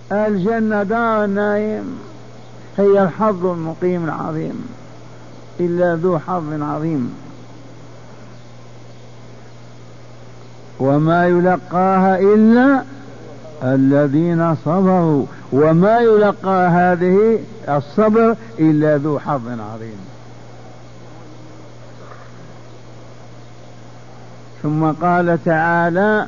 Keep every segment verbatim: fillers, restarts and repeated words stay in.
الجنة دار النعيم هي الحظ المقيم العظيم، إلا ذو حظ عظيم. وما يلقاها إلا الذين صبروا، وما يلقى هذه الصبر إلا ذو حظ عظيم. ثم قال تعالى: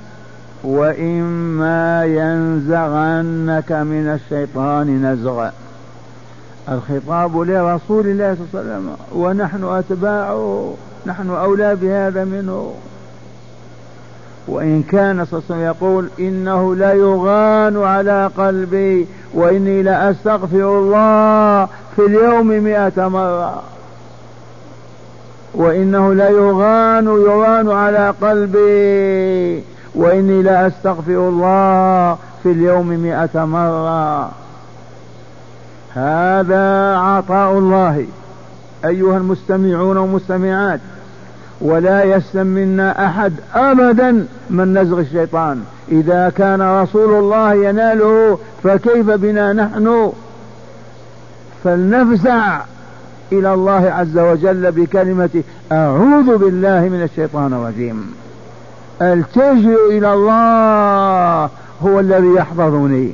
وإما ينزغنك من الشيطان نزغ. الخطاب لرسول الله صلى الله عليه وسلم، ونحن أتباعه، نحن أولى بهذا منه. وإن كان صلى الله عليه وسلم يقول: إنه لا يغان على قلبي وإني لأستغفر الله في اليوم مئة مرة، وإنه لا يغان يغان على قلبي وإني لأستغفر الله في اليوم مئة مرة. هذا عطاء الله أيها المستمعون والمستمعات، ولا يسلم منا أحد أبدا من نزغ الشيطان. إذا كان رسول الله يناله فكيف بنا نحن؟ فلنفزع إلى الله عز وجل بكلمة أعوذ بالله من الشيطان الرجيم، التجئ إلى الله، هو الذي يحفظني.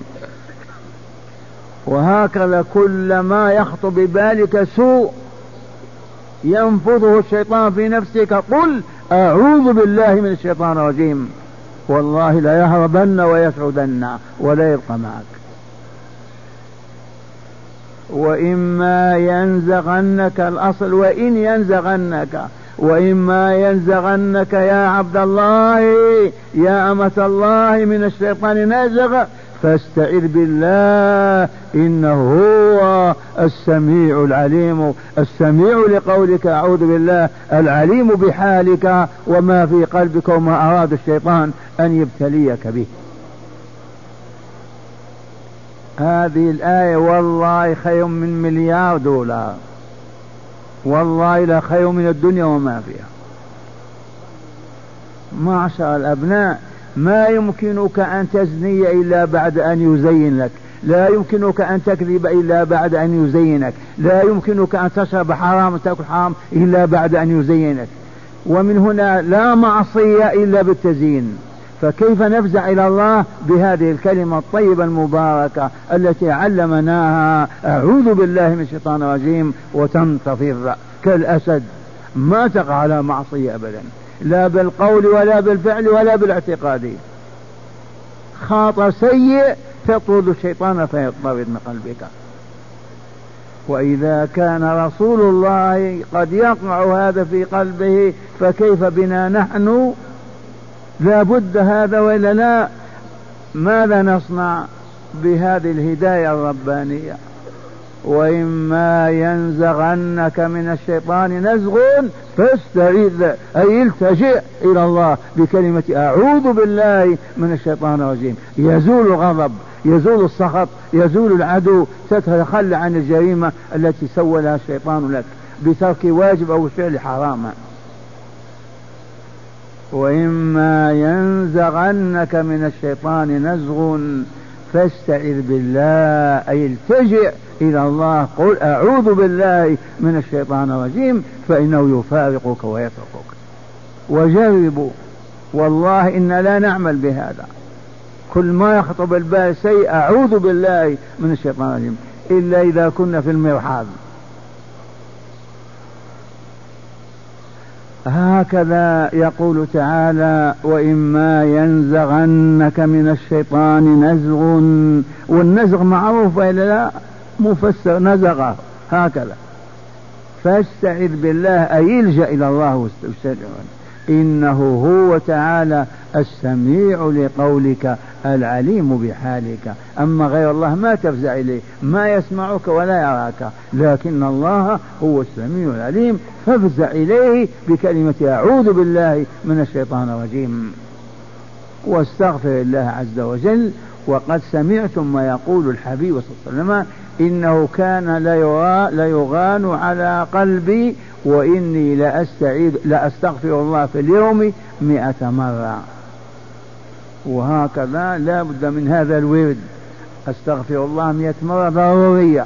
وهكذا كل ما يخطر ببالك سوء ينفضه الشيطان في نفسك قل أعوذ بالله من الشيطان الرجيم، والله لا يهربن ويسعدن ولا يبقى معك. وإما ينزغنك، الأصل وإن ينزغنك، وإما ينزغنك يا عبد الله يا أمة الله من الشيطان نزغ فاستعذ بالله إنه هو السميع العليم. السميع لقولك أعوذ بالله، العليم بحالك وما في قلبك وما أراد الشيطان أن يبتليك به. هذه الآية والله خير من مليار دولار، والله لا خير من الدنيا وما فيها. معشر الأبناء، ما يمكنك أن تزني إلا بعد أن يزين لك، لا يمكنك أن تكذب إلا بعد أن يزينك، لا يمكنك أن تشرب حرام وتأكل حرام إلا بعد أن يزينك. ومن هنا لا معصية إلا بالتزيين. فكيف نفزع إلى الله بهذه الكلمة الطيبة المباركة التي علمناها أعوذ بالله من الشيطان الرجيم، وتنتفض كالأسد، ما تقع على معصية أبدا، لا بالقول ولا بالفعل ولا بالاعتقاد. خاطر سيء تطرد الشيطان فيطرد من قلبك. وإذا كان رسول الله قد يقع هذا في قلبه فكيف بنا نحن؟ لا بد هذا وإلا لا. ماذا نصنع بهذه الهداية الربانية؟ وإما ينزغنك من الشيطان نزغ فاستعذ، أي التجئ إلى الله بكلمة أعوذ بالله من الشيطان الرجيم. يزول الغضب، يزول السخط، يزول العدو، تتخلى عن الجريمة التي سولها الشيطان لك بترك واجب أو فعل حرام. وإما ينزغنك من الشيطان نزغ فاستعذ بالله، أي التجئ إلى الله، قل أعوذ بالله من الشيطان الرجيم فإنه يفارقك ويتركك. وجربوا، والله إن لا نعمل بهذا. كل ما يخطب البال شيء أعوذ بالله من الشيطان الرجيم، إلا إذا كنا في المرحاض. هكذا يقول تعالى وإما ينزغنك من الشيطان نزغ، والنزغ معروف إلا لا مفسر نزغه هكذا. فاستعذ بالله أي الجأ إلى الله واستغفر، إنه هو تعالى السميع لقولك العليم بحالك. أما غير الله ما تفزع إليه، ما يسمعك ولا يراك، لكن الله هو السميع العليم، فافزع إليه بكلمة أعوذ بالله من الشيطان الرجيم واستغفر الله عز وجل. وقد سمعتم ما يقول الحبيب صلى الله عليه وسلم إنه كان لا يغان على قلبي وإني لأستعيذ لأستغفر الله في اليوم مئة مرة. وهكذا لا بد من هذا الورد استغفر الله مئة مرة ضرورية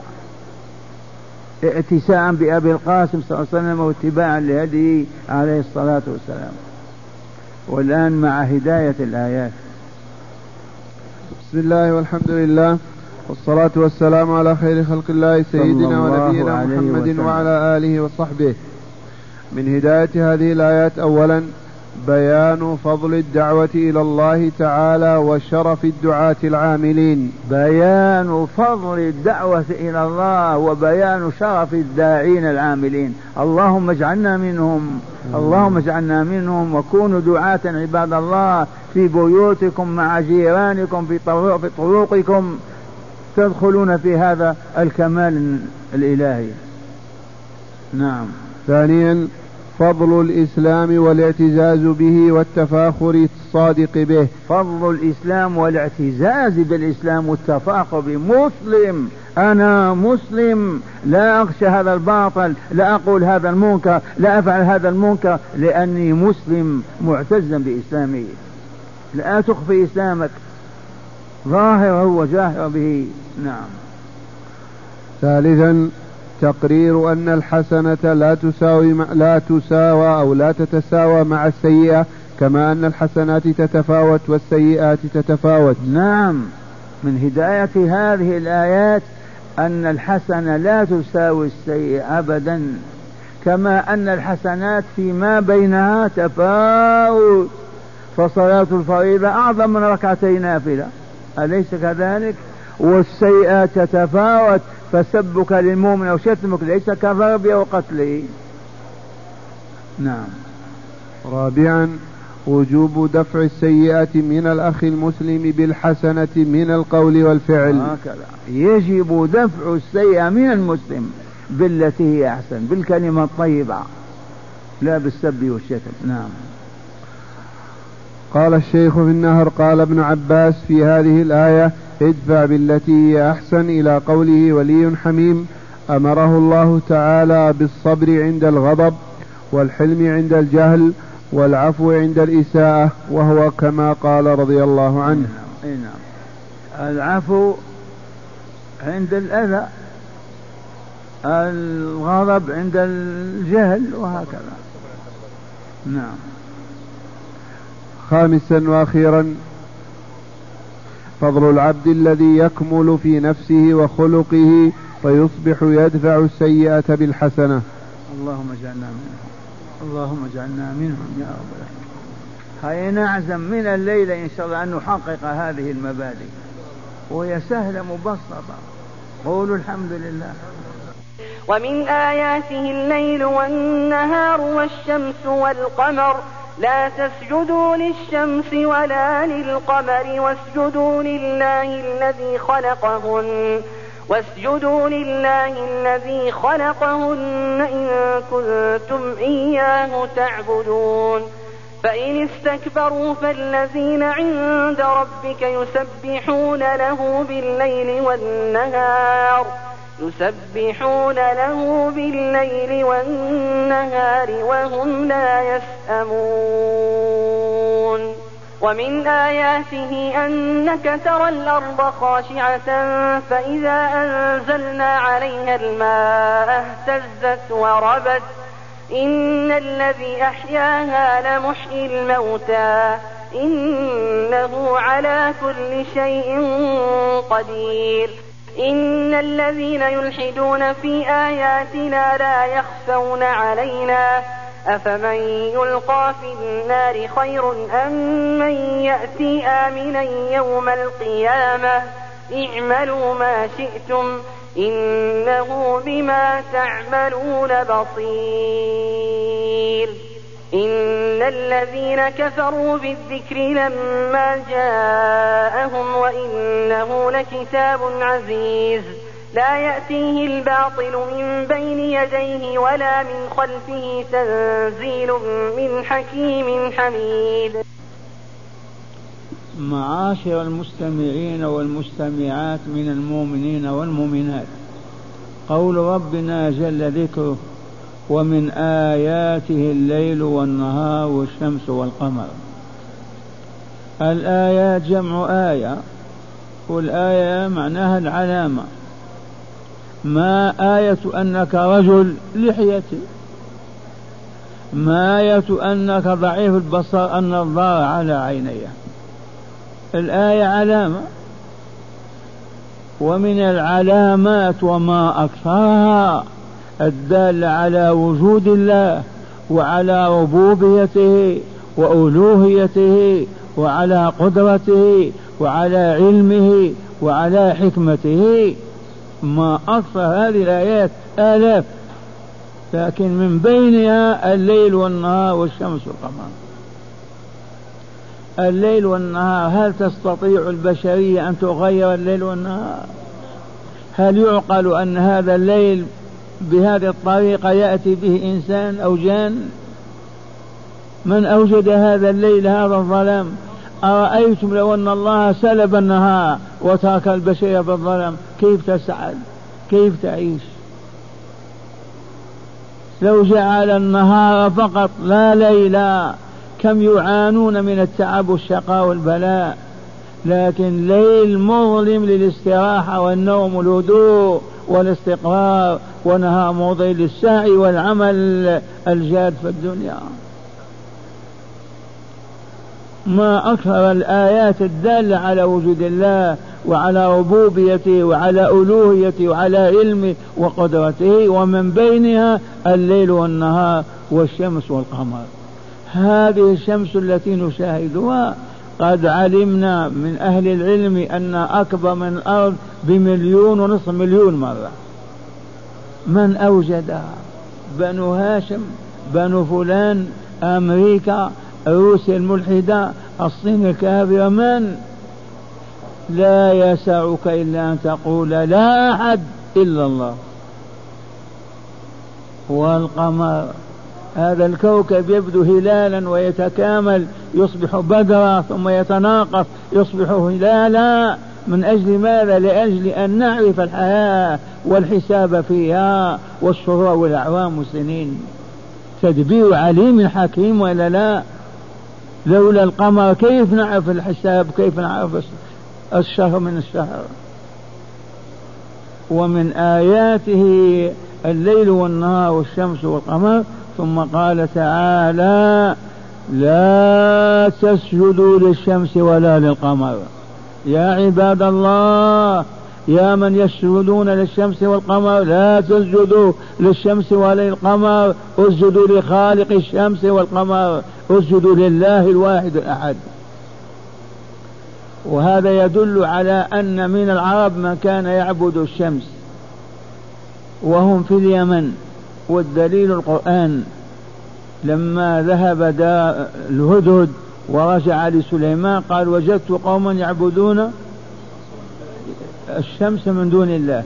ائتساء بأبي القاسم صلى الله عليه وسلم واتباعا لهديه عليه الصلاة والسلام. والآن مع هداية الآيات. بسم الله والحمد لله والصلاة والسلام على خير خلق الله سيدنا ونبينا محمد وسلم. وعلى آله وصحبه. من هداية هذه الآيات أولا بيان فضل الدعوة إلى الله تعالى وشرف الدعاة العاملين. بيان فضل الدعوة إلى الله وبيان شرف الداعين العاملين. اللهم اجعلنا منهم اللهم اجعلنا منهم وكونوا دعاة عباد الله في بيوتكم مع جيرانكم في طرقكم تدخلون في هذا الكمال الإلهي. نعم. ثانيا فضل الإسلام والاعتزاز به والتفاخر الصادق به. فضل الإسلام والاعتزاز بالإسلام والتفاخر بمسلم. أنا مسلم لا أخشى هذا الباطل، لا أقول هذا المنكر، لا أفعل هذا المنكر، لأني مسلم معتزا بإسلامي. لا تخفي إسلامك، ظاهر وجاهر به. نعم. ثالثا تقرير أن الحسنة لا تساوي لا تساوى أو لا تتساوى مع السيئة، كما أن الحسنات تتفاوت والسيئات تتفاوت. نعم. من هداية هذه الآيات أن الحسنة لا تساوي السيئة أبدا، كما أن الحسنات فيما بينها تفاوت. فصلاة الفريضة أعظم من ركعتي نافلة، أليس كذلك؟ والسيئات تتفاوت، فسبك للمؤمن أو شتمك ليس كضربه وقتله. نعم. رابعا وجوب دفع السيئة من الأخ المسلم بالحسنة من القول والفعل. هكذا يجب دفع السيئة من المسلم بالتي هي أحسن، بالكلمة الطيبة لا بالسب والشتم. نعم. قال الشيخ في النهر قال ابن عباس في هذه الآية ادفع بالتي هي أحسن إلى قوله ولي حميم. أمره الله تعالى بالصبر عند الغضب والحلم عند الجهل والعفو عند الإساءة، وهو كما قال رضي الله عنه. نعم. العفو عند الأذى، الغضب عند الجهل، وهكذا. نعم. خامسا وأخيرا فضل العبد الذي يكمل في نفسه وخلقه فيصبح يدفع السيئة بالحسنة. اللهم اجعلنا منهم اللهم اجعلنا منهم يا رب العالمين. هيا نعزم من الليلة إن شاء الله أن نحقق هذه المبادئ، وهي سهلة مبسطة. قولوا الحمد لله. ومن آياته الليل والنهار والشمس والقمر لا تسجدوا للشمس ولا للقمر واسجدوا لله الذي خلقهن واسجدوا لله الذي خلقهن إن كنتم إياه تعبدون. فإن استكبروا فالذين عند ربك يسبحون له بالليل والنهار يسبحون له بالليل والنهار وهم لا يسأمون. ومن آياته أنك ترى الأرض خاشعة فإذا أنزلنا عليها الماء اهتزت وربت إن الذي أحياها لمحيي الموتى إنه على كل شيء قدير. إن الذين يلحدون في آياتنا لا يخفون علينا أفمن يلقى في النار خير أم من يأتي آمنا يوم القيامة اعملوا ما شئتم إنه بما تعملون بصير. إن الذين كفروا بالذكر لما جاءهم وإنه لكتاب عزيز لا يأتيه الباطل من بين يديه ولا من خلفه تنزيل من حكيم حميد. معاشر المستمعين والمستمعات من المؤمنين والمؤمنات، قول ربنا جل ذكره ومن آياته الليل والنهار والشمس والقمر. الآيات جمع آية، والآية معناها العلامة. ما آية أنك رجل لحيتي، ما آية أنك ضعيف البصر أن الضار على عيني. الآية علامة، ومن العلامات وما أكثرها الدالة على وجود الله وعلى ربوبيته وألوهيته وعلى قدرته وعلى علمه وعلى حكمته. ما أكثر هذه الآيات آلاف، لكن من بينها الليل والنهار والشمس والقمر. الليل والنهار، هل تستطيع البشرية أن تغير الليل والنهار؟ هل يعقل أن هذا الليل بهذه الطريقة يأتي به إنسان أو جان؟ من أوجد هذا الليل هذا الظلام؟ أرأيتم لو أن الله سلب النهار وترك البشرية بالظلام كيف تسعد؟ كيف تعيش؟ لو جعل النهار فقط لا ليلا كم يعانون من التعب والشقاء والبلاء، لكن ليل مظلم للاستراحة والنوم والهدوء والاستقرار، ونهار مضي للسعي والعمل الجاد في الدنيا. ما أكثر الآيات الدالة على وجود الله وعلى ربوبيته وعلى ألوهيته وعلى علمه وقدرته، ومن بينها الليل والنهار والشمس والقمر. هذه الشمس التي نشاهدها قد علمنا من أهل العلم أن أكبر من الأرض بمليون ونصف مليون مرة. من أوجدها؟ بنو هاشم، بنو فلان، أمريكا، روسيا الملحدة، الصين الكافرة. من؟ لا يسعك إلا أن تقول لا أحد إلا الله. والقمر، هذا الكوكب يبدو هلالا ويتكامل يصبح بدرا ثم يتناقص يصبح هلالا. من أجل ماذا؟ لأجل أن نعرف الحياة والحساب فيها والشهور والأعوام والسنين. تدبير عليم حكيم ولا لا؟ لولا القمر كيف نعرف الحساب؟ كيف نعرف الشهر من الشهر؟ ومن آياته الليل والنهار والشمس والقمر. ثم قال تعالى لا تسجدوا للشمس ولا للقمر. يا عباد الله، يا من يسجدون للشمس والقمر، لا تسجدوا للشمس ولا للقمر، اسجدوا لخالق الشمس والقمر، اسجدوا لله الواحد الأحد. وهذا يدل على أن من العرب من كان يعبد الشمس وهم في اليمن، والدليل القرآن. لما ذهب الهدهد ورجع لسليمان قال وجدت قوما يعبدون الشمس من دون الله.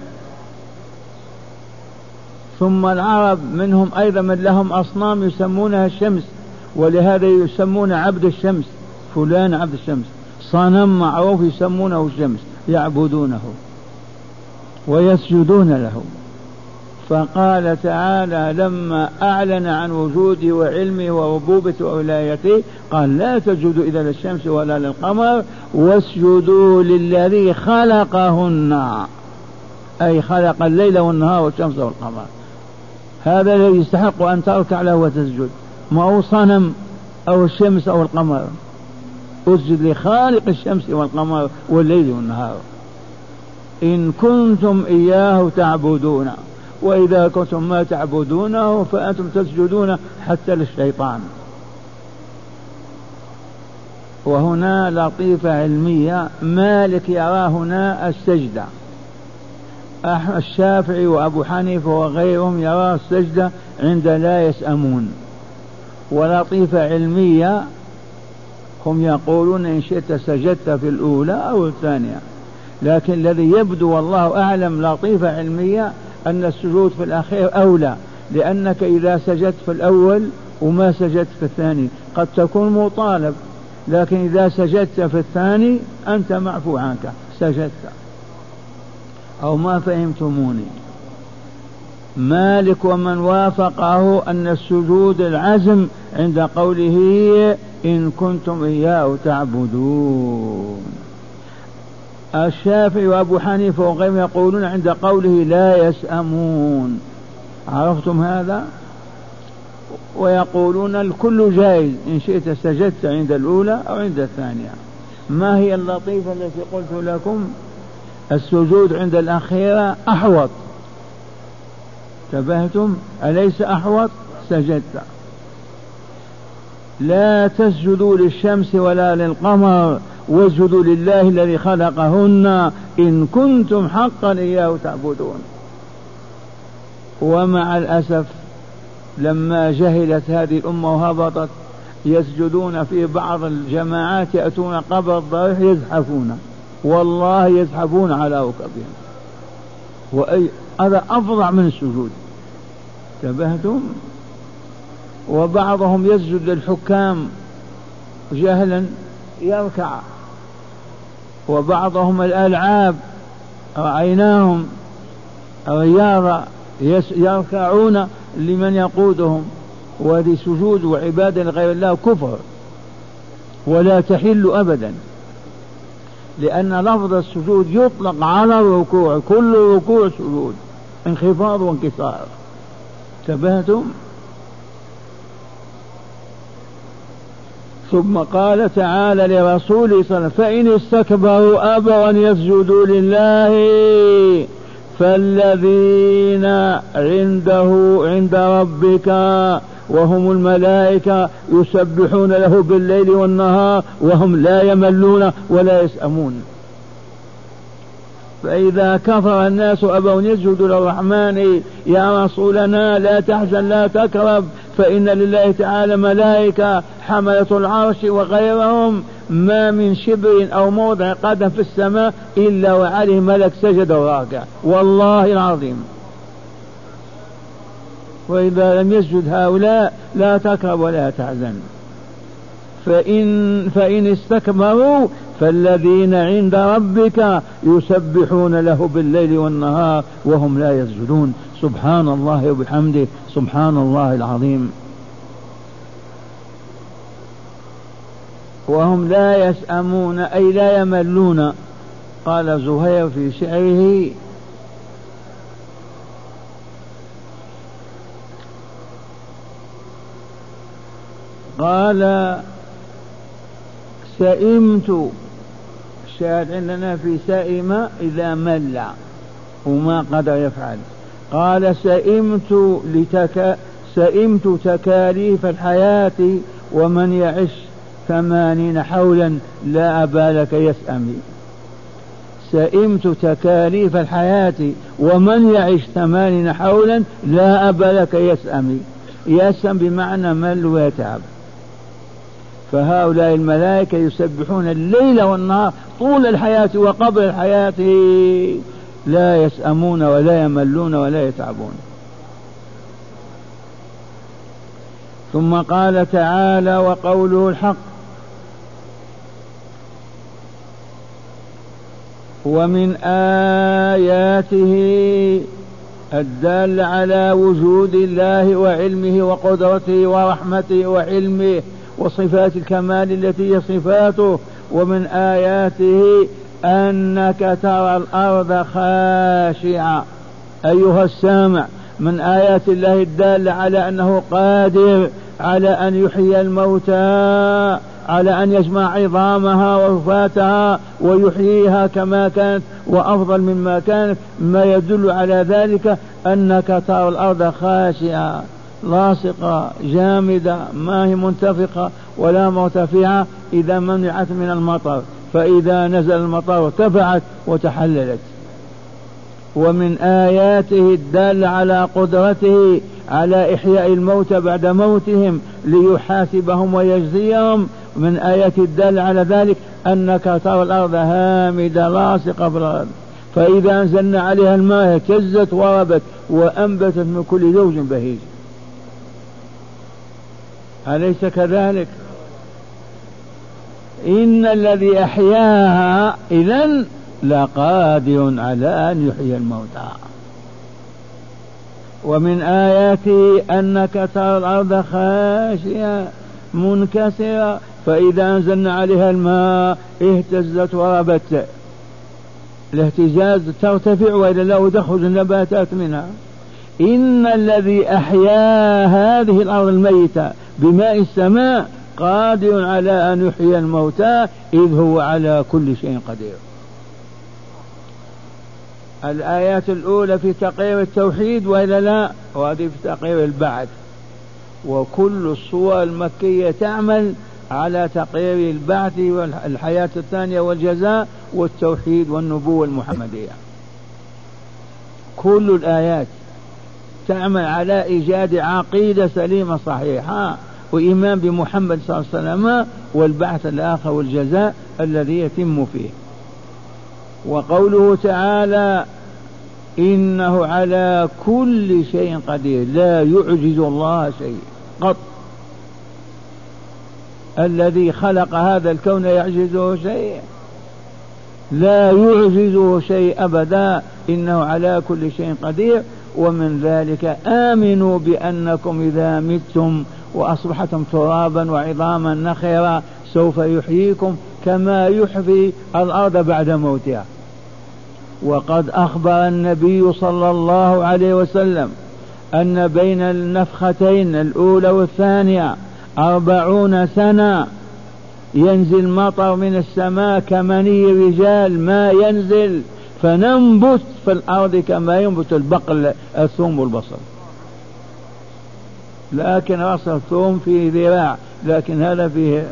ثم العرب منهم أيضا من لهم أصنام يسمونها الشمس، ولهذا يسمون عبد الشمس، فلان عبد الشمس، صنم معروف يسمونه الشمس، يعبدونه ويسجدون له. فقال تعالى لما أعلن عن وجوده وعلمه وربوبته وولايته قال لا تسجدوا إذا للشمس ولا للقمر واسجدوا للذي خلقهن، أي خلق الليل والنهار والشمس والقمر. هذا الذي يستحق أن تركع له وتسجد، ما هو صنم أو الشمس أو القمر. اسجد لخالق الشمس والقمر والليل والنهار إن كنتم إياه تعبدون، وإذا كنتم ما تعبدونه فأنتم تسجدون حتى للشيطان. وهنا لطيفة علمية، مالك يرى هنا السجدة، الشافعي وأبو حنيفة وغيرهم يرى السجدة عند لا يسأمون. ولطيفة علمية، هم يقولون إن شئت سجدت في الأولى أو الثانية، لكن الذي يبدو والله أعلم لطيفة علمية أن السجود في الأخير أولى، لأنك إذا سجدت في الأول وما سجدت في الثاني قد تكون مطالب، لكن إذا سجدت في الثاني أنت معفو عنك، سجدت. أو ما فهمتموني؟ مالك ومن وافقه أن السجود العزم عند قوله إن كنتم إياه تعبدون. الشافعي وأبو حنيفة وغيرهم يقولون عند قوله لا يسأمون. عرفتم هذا؟ ويقولون الكل جائز، إن شئت سجدت عند الأولى أو عند الثانية. ما هي اللطيفة التي قلت لكم؟ السجود عند الأخيرة أحوط. انتبهتم؟ أليس أحوط؟ سجدت. لا تسجدوا للشمس ولا للقمر واسجدوا لله الذي خلقهن إن كنتم حقا إياه تعبدون. ومع الأسف لما جهلت هذه الأمة وهبطت يسجدون في بعض الجماعات، يأتون قبر الضريح يزحفون، والله يزحفون على ركبهم، وأي هذا أفظع من السجود. انتبهتم؟ وبعضهم يسجد للحكام جهلا يركع، وبعضهم الألعاب رأيناهم رياضة يركعون لمن يقودهم، وهذه سجود وعبادة لغير الله كفر ولا تحل أبدا، لأن لفظ السجود يطلق على الركوع، كل ركوع سجود، انخفاض وانكسار. انتبهتم؟ ثم قال تعالى لرسوله صلى الله عليه وسلم فإن استكبروا أبوا أن يسجدوا لله فالذين عنده عند ربك وهم الملائكة يسبحون له بالليل والنهار وهم لا يملون ولا يسأمون. فإذا كفر الناس أبوا أن يسجدوا للرحمن يا رسولنا لا تحزن لا تكرب فإن لله تعالى ملائكة حملة العرش وغيرهم ما من شبر أو موضع قدم في السماء إلا وعليه ملك سجد وراكع، والله العظيم. وإذا لم يسجد هؤلاء لا تكرب ولا تحزن. فإن, فإن استكبروا فالذين عند ربك يسبحون له بالليل والنهار وهم لا يسجدون. سبحان الله وبحمده سبحان الله العظيم. وهم لا يسأمون أي لا يملون. قال زهير في شعره قال سئمت، الشاهد عندنا في سئم إذا مل وما قدر يفعل. قال سئمت لتك سئمت تكاليف الحياة ومن يعش ثمانين حولا لا أبالك يسأمي. سئمت تكاليف الحياة ومن يعش ثمانين حولا لا أبالك يسأمي. يسأم بمعنى مل ويتعب. فهؤلاء الملائكة يسبحون الليل والنهار طول الحياة وقبل الحياة لا يسأمون ولا يملون ولا يتعبون. ثم قال تعالى وقوله الحق ومن آياته الدال على وجود الله وعلمه وقدرته ورحمته وعلمه وصفات الكمال التي هي صفاته. ومن آياته أنك ترى الأرض خاشعة أيها السامع، من آيات الله الدالة على أنه قادر على أن يحيي الموتى، على أن يجمع عظامها ورفاتها ويحييها كما كانت وأفضل مما كانت. ما يدل على ذلك أنك ترى الأرض خاشعة لاصقة جامدة ما هي منتفقة ولا مرتفعة إذا منعت من المطر، فإذا نزل المطر ارتفعت وتحللت. ومن آياته الدالة على قدرته على إحياء الموتى بعد موتهم ليحاسبهم ويجزيهم. من آيات الدالة على ذلك أنك ترى الأرض هامدة لاصقة بالأرض، فإذا أنزلنا عليها الماء اهتزت وربت وأنبتت من كل زوج بهيج. أليس كذلك؟ إن الذي أحياها إذن لقادر على أن يحيي الموتى. ومن آياته أنك ترى الأرض خاشعة منكسرة فإذا أنزلنا عليها الماء اهتزت وربت. الاهتزاز ترتفع وإلى الله تخرج النباتات منها. إن الذي أحيا هذه الأرض الميتة بماء السماء قادر على أن يحيي الموتى إذ هو على كل شيء قدير. الآيات الأولى في تقرير التوحيد وإلا لا، وهذه في تقرير البعث، وكل الصور المكية تعمل على تقرير البعث والحياة الثانية والجزاء والتوحيد والنبوة المحمدية. كل الآيات تعمل على إيجاد عقيدة سليمة صحيحة وإيمان بمحمد صلى الله عليه وسلم والبعث الآخر والجزاء الذي يتم فيه. وقوله تعالى إنه على كل شيء قدير، لا يعجز الله شيء قط. الذي خلق هذا الكون يعجزه شيء؟ لا يعجزه شيء أبدا، إنه على كل شيء قدير. ومن ذلك آمنوا بأنكم إذا متم وأصبحتم ترابا وعظاما نخرا سوف يحييكم كما يحيي الأرض بعد موتها. وقد أخبر النبي صلى الله عليه وسلم أن بين النفختين الأولى والثانية أربعون سنة ينزل مطر من السماء كمني رجال، ما ينزل فننبت في الأرض كما ينبت البقل الثوم والبصل. لكن رأس الثوم فيه ذراع، لكن هذا فيه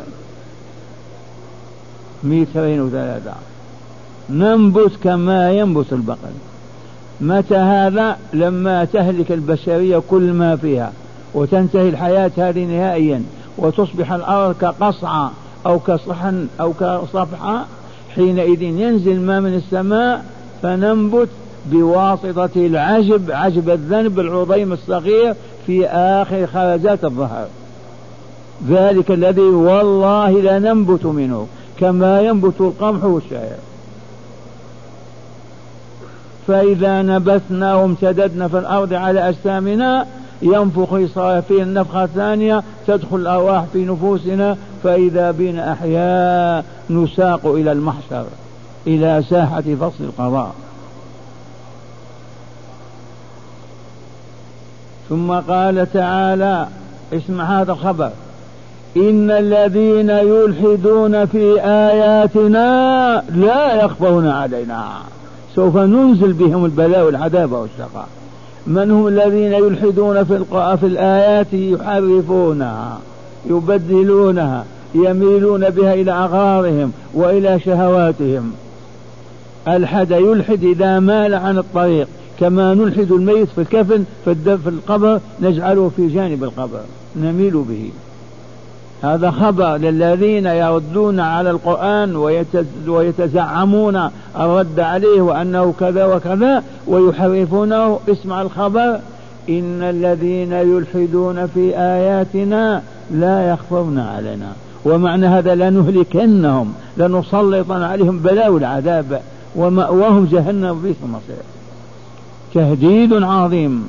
مترين وثلاثة. ننبت كما ينبت البقل. متى هذا؟ لما تهلك البشرية كل ما فيها وتنتهي الحياة هذه نهائيا وتصبح الأرض كقصعة أو كصحن أو كصفحة، حينئذ ينزل ما من السماء فننبت بواسطة العجب، عجب الذنب العظيم الصغير في آخر خرجات الظهر. ذلك الذي والله لا ننبت منه كما ينبت القمح والشعير. فإذا نبتنا وامتددنا في الأرض على أجسامنا ينفخ إسرافيل النفخة الثانية تدخل الأرواح في نفوسنا، فإذا بنا أحياء نساق إلى المحشر، إلى ساحة فصل القضاء. ثم قال تعالى، اسمع هذا الخبر: إن الذين يلحدون في آياتنا لا يخفون علينا، سوف ننزل بهم البلاء والعذاب والشقاء. من هم الذين يلحدون في, في الآيات؟ يحرفونها، يبدلونها، يميلون بها إلى أغراضهم وإلى شهواتهم. الحد يلحد إذا مال عن الطريق، كما نلحد الميت في الكفن في القبر نجعله في جانب القبر نميل به. هذا خبر للذين يردون على القرآن ويتزعمون الرد عليه وأنه كذا وكذا ويحرفونه. اسمع الخبر: إن الذين يلحدون في آياتنا لا يخفون علينا. ومعنى هذا لنهلكنهم، لنسلطن عليهم بلاء العذاب ومأواهم جهنم بئس المصير. تهديد عظيم.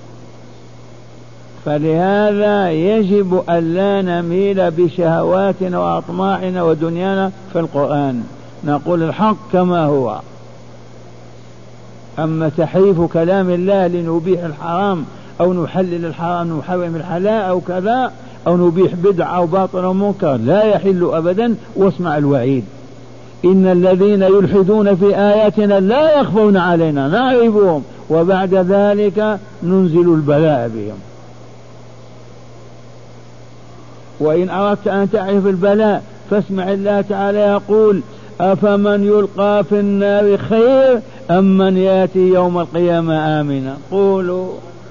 فلهذا يجب ألا نميل بشهواتنا وأطماعنا ودنيانا في القرآن، نقول الحق كما هو. أما تحريف كلام الله لنبيح الحرام أو نحلل الحرام نحرم الحلال أو كذا، أو نبيح بدع أو باطل أو منكر، لا يحل أبدا. واسمع الوعيد: إن الذين يلحدون في آياتنا لا يخفون علينا، نعرفهم وبعد ذلك ننزل البلاء بهم. وإن أردت أن تعرف البلاء فاسمع الله تعالى يقول: أفمن يلقى في النار خير أم من يأتي يوم القيامة آمنا. قولوا: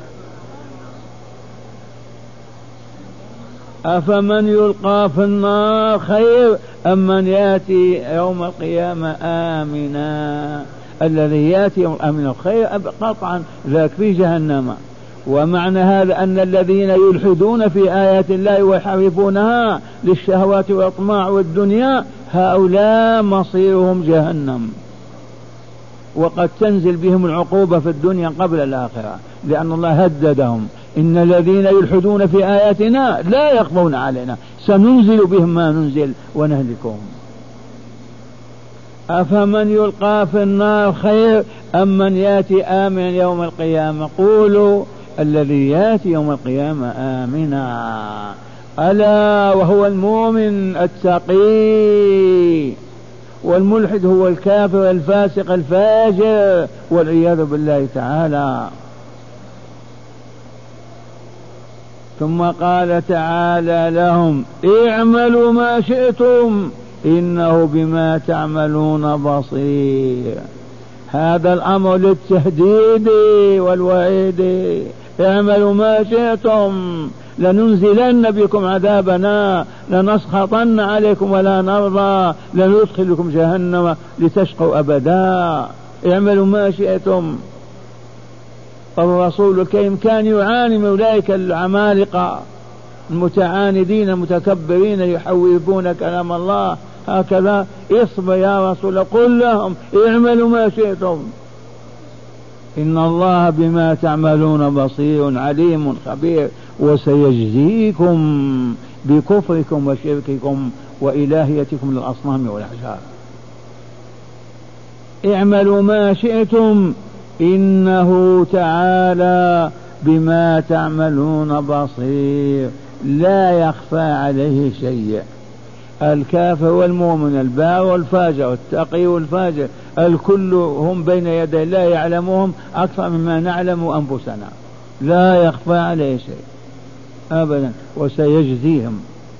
أفمن يلقى في النار خير أم من يأتي يوم القيامة آمنا. الذي يأتي يوم آمنا خير قطعا، ذاك في جهنم. ومعنى هذا أن الذين يلحدون في آيات الله ويحرفونها للشهوات والأطماع والدنيا هؤلاء مصيرهم جهنم، وقد تنزل بهم العقوبة في الدنيا قبل الآخرة، لأن الله هددهم: إن الذين يلحدون في آياتنا لا يخفون علينا، سننزل بهم ما ننزل ونهلكهم. أفمن يلقى في النار خير أم من يأتي آمنا يوم القيامة؟ قولوا الذي يأتي يوم القيامة آمنا، ألا وهو المؤمن التقي، والملحد هو الكافر الفاسق الفاجر والعياذ بالله تعالى. ثم قال تعالى لهم اعملوا ما شئتم إنه بما تعملون بصير. هذا الأمر للتهديد والوعيد، اعملوا ما شئتم لننزلن بكم عذابنا، لنسخطن عليكم ولا نرضى، لندخلكم جهنم لتشقوا أبدا، اعملوا ما شئتم. الرسول الكريم كان يعاني من أولئك العمالقة المتعاندين المتكبرين يحوفون كلام الله هكذا. اصبر يا رسول، قل لهم اعملوا ما شئتم إن الله بما تعملون بصير عليم خبير، وسيجزيكم بكفركم وشرككم وإلهيتكم للأصنام والأحجار. اعملوا ما شئتم إنه تعالى بما تعملون بصير، لا يخفى عليه شيء. الكافر والمؤمن، البار والفاجر، التقي والفاجر، الكل هم بين يدي الله يعلمهم أكثر مما نعلم أنفسنا، لا يخفى عليه شيء أبدا، وسيجزيهم.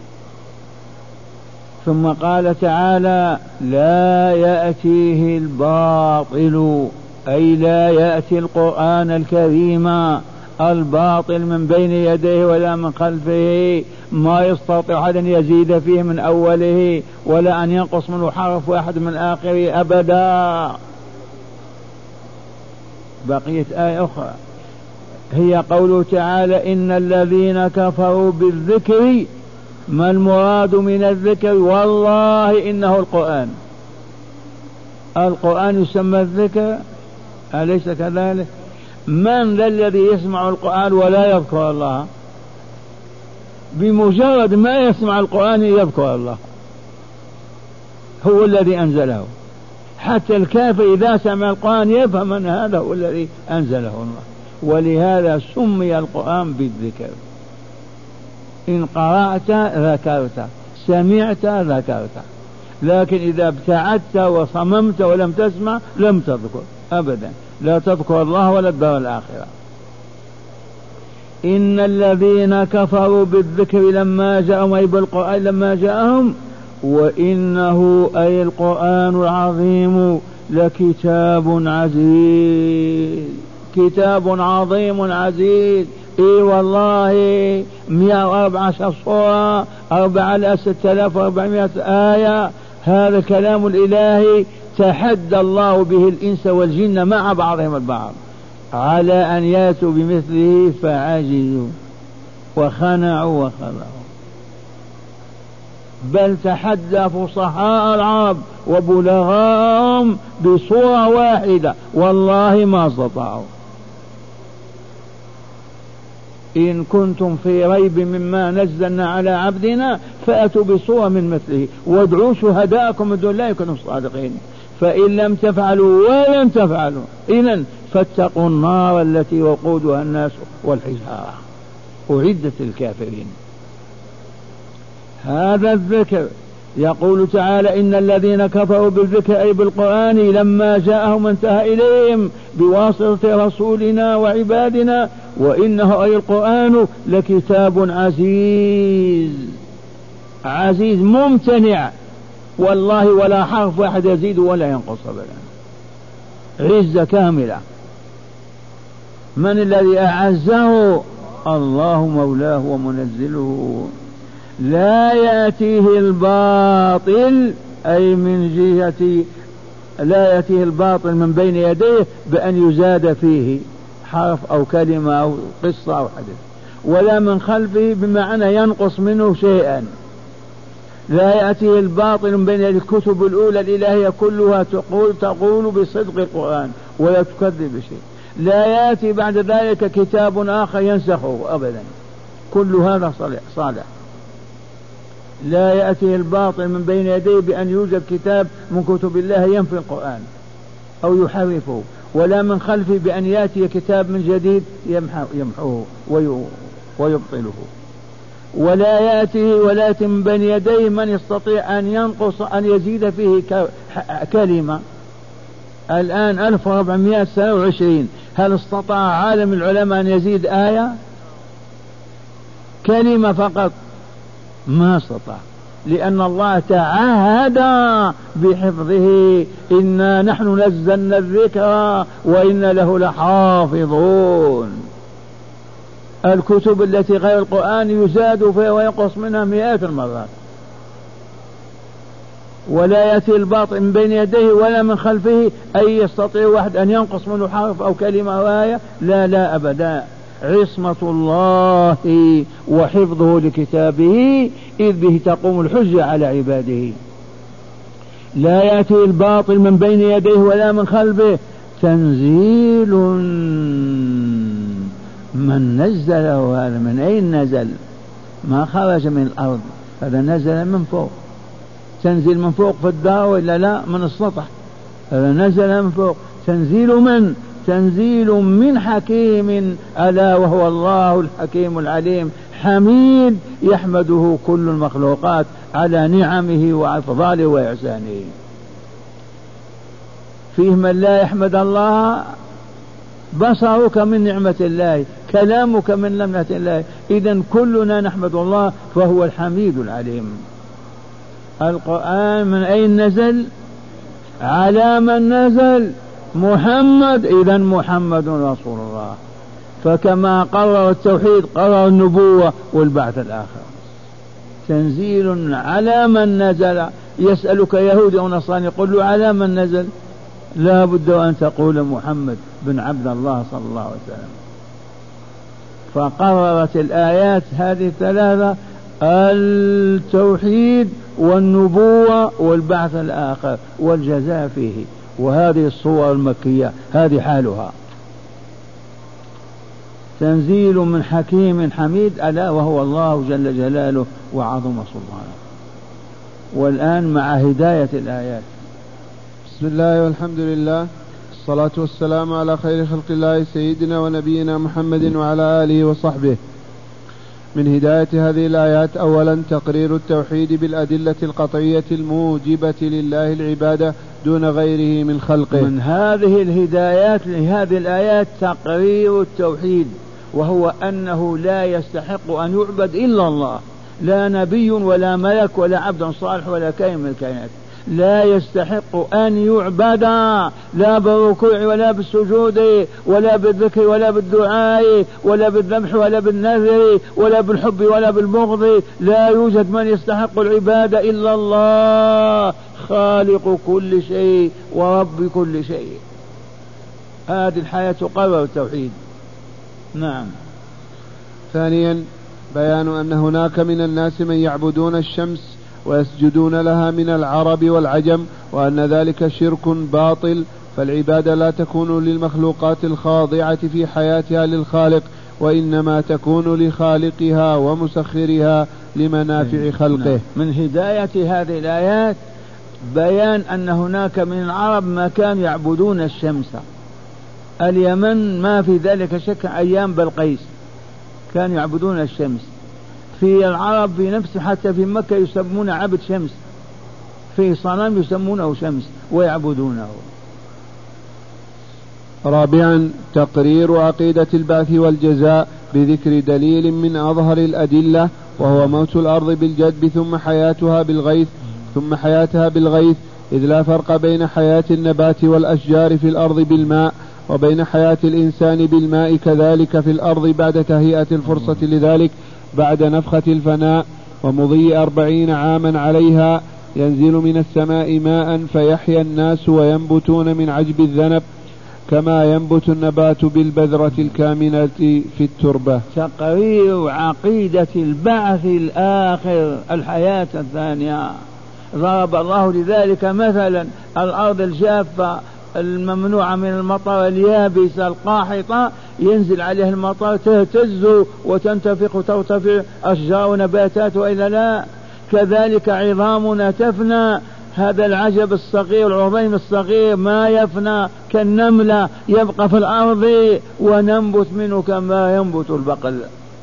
ثم قال تعالى لا يأتيه الباطل، أي لا يأتي القرآن الكريم الباطل من بين يديه ولا من خلفه، ما يستطيع أحد أن يزيد فيه من أوله ولا أن ينقص منه حرف واحد من آخره أبدا. بقية آية أخرى هي قوله تعالى إن الذين كفروا بالذكر، ما المراد من الذكر؟ والله إنه القرآن. القرآن يسمى الذكر أليس كذلك؟ من ذا الذي يسمع القرآن ولا يذكر الله؟ بمجرد ما يسمع القرآن يذكر الله، هو الذي أنزله. حتى الكافر إذا سمع القرآن يفهم أن هذا هو الذي أنزله الله، ولهذا سمي القرآن بالذكر. إن قرأت ذكرت، سمعت ذكرت، لكن إذا ابتعدت وصممت ولم تسمع لم تذكر أبدا، لا تذكر الله ولا الدار الآخرة. إن الذين كفروا بالذكر لما جاءهم، أي بالقرآن لما جاءهم، وإنه أي القرآن العظيم لكتاب عزيز، كتاب عظيم عزيز. اي والله مئة وأربعة عشر صورة، أربعة ستة آلاف وأربعمائة آية، هذا كلام الإلهي تحدى الله به الإنس والجن مع بعضهم البعض على أن ياتوا بمثله فعجزوا وخنعوا وخلعوا، بل تحدى فصحاء العرب وبلغاهم بصورة واحدة والله ما استطاعوا. إن كنتم في ريب مما نزلنا على عبدنا فأتوا بصورة من مثله وادعوا شهداءكم من دون الله إن كنتم صادقين، فإن لم تفعلوا ولن تفعلوا إذن فاتقوا النار التي وقودها الناس والحجارة أعدت الكافرين. هذا الذكر يقول تعالى إن الذين كفروا بالذكر أي بالقرآن لما جاءهم انتهى إليهم بواسطة رسولنا وعبادنا، وإنه أي القرآن لكتاب عزيز، عزيز ممتنع والله ولا حرف واحد يزيد ولا ينقص أبدا، عزة كاملة. من الذي أعزه؟ الله مولاه ومنزله. لا يأتيه الباطل أي من جهة لا يأتيه الباطل من بين يديه بأن يزاد فيه حرف أو كلمة أو قصة أو حدث، ولا من خلفه بمعنى ينقص منه شيئا. لا يأتيه الباطل من بين يديه. الكتب الأولى الإلهية كلها تقول تقول بصدق القرآن ولا تكذب بشيء. لا يأتي بعد ذلك كتاب آخر ينسخه أبدا، كل هذا صالح صالح. لا يأتيه الباطل من بين يديه بأن يوجد كتاب من كتب الله ينفي القرآن أو يحرفه، ولا من خلفه بأن يأتي كتاب من جديد يمحوه ويبطله، ولا يأتيه ولا يأتي من بين يديه من يستطيع أن ينقص أن يزيد فيه كلمة. الآن ألف وأربعمائة سنة وعشرين، هل استطاع عالم العلماء أن يزيد آية كلمة فقط؟ ما استطاع، لأن الله تعهد بحفظه، إنا نحن نزلنا الذكر وإنا له لحافظون. الكتب التي غير القرآن يزاد فيها وينقص منها مئات المرات، ولا يأتي الباطل من بين يديه ولا من خلفه أي يستطيع واحد أن ينقص منه حرف أو كلمة أو آية، لا لا أبدا. عصمة الله وحفظه لكتابه إذ به تقوم الحجة على عباده. لا يأتي الباطل من بين يديه ولا من خلفه. تنزيل من نزله، هذا من أين نزل؟ ما خرج من الأرض، هذا نزل من فوق. تنزيل من فوق في الدار ولا لا؟ من السطح، هذا نزل من فوق. تنزيل من؟ تنزيل من حكيم ألا وهو الله الحكيم العليم، حميد يحمده كل المخلوقات على نعمه وأفضاله وإحسانه. فيه من لا يحمد الله، بصرك من نعمة الله، كلامك من نعمة الله، إذن كلنا نحمد الله فهو الحميد العليم. القرآن من أين نزل؟ على من نزل؟ محمد، إذن محمد رسول الله. فكما قرر التوحيد قرر النبوة والبعث الآخر. تنزيل على من نزل. يسألك يهودي أو نصراني قل له على من نزل؟ لا بد أن تقول محمد بن عبد الله صلى الله عليه وسلم. فقررت الآيات هذه الثلاثة، التوحيد والنبوة والبعث الآخر والجزاء فيه. وهذه الصور المكية هذه حالها. تنزيل من حكيم حميد ألا وهو الله جل جلاله وعظم سلطانه. والآن مع هداية الآيات. بسم الله والحمد لله، الصلاة والسلام على خير خلق الله سيدنا ونبينا محمد وعلى آله وصحبه. من هداية هذه الآيات أولا تقرير التوحيد بالأدلة القطعية الموجبة لله العبادة دون غيره من خلقه. من هذه الهدايات لهذه الآيات تقرير التوحيد، وهو أنه لا يستحق أن يعبد إلا الله، لا نبي ولا ملك ولا عبد صالح ولا كائن من الكائنات، لا يستحق أن يعبد لا بالركوع ولا بالسجود ولا بالذكر ولا بالدعاء ولا بالذبح ولا بالنذر ولا بالحب ولا بالبغض. لا يوجد من يستحق العبادة إلا الله، خالق كل شيء ورب كل شيء. هذه الحياة تقرر التوحيد. نعم. ثانيا بيان أن هناك من الناس من يعبدون الشمس ويسجدون لها من العرب والعجم، وأن ذلك شرك باطل، فالعبادة لا تكون للمخلوقات الخاضعة في حياتها للخالق، وإنما تكون لخالقها ومسخرها لمنافع خلقه. من هداية هذه الآيات بيان أن هناك من العرب ما كانوا يعبدون الشمس. اليمن ما في ذلك شك، أيام بلقيس كانوا يعبدون الشمس. في العرب في نفسه حتى في مكة يسمون عبد شمس، في صنم يسمونه شمس ويعبدونه. رابعا تقرير عقيدة البعث والجزاء بذكر دليل من أظهر الأدلة، وهو موت الأرض بالجدب ثم حياتها بالغيث ثم حياتها بالغيث، إذ لا فرق بين حياة النبات والأشجار في الأرض بالماء وبين حياة الإنسان بالماء كذلك في الأرض بعد تهيئة الفرصة لذلك بعد نفخة الفناء ومضي أربعين عاما عليها. ينزل من السماء ماء فيحيا الناس وينبتون من عجب الذنب كما ينبت النبات بالبذرة الكامنة في التربة. تقرير عقيدة البعث الآخر، الحياة الثانية. ضرب الله لذلك مثلا الأرض الجافة الممنوعة من المطر اليابسة القاحطة، ينزل عليها المطر تهتز وتنتفق وترتفع أشجار ونباتات، وإلا لا. كذلك عظامنا تفنى، هذا العجب الصغير العظيم الصغير ما يفنى كالنملة يبقى في الأرض وننبت منه كما ينبت البقل.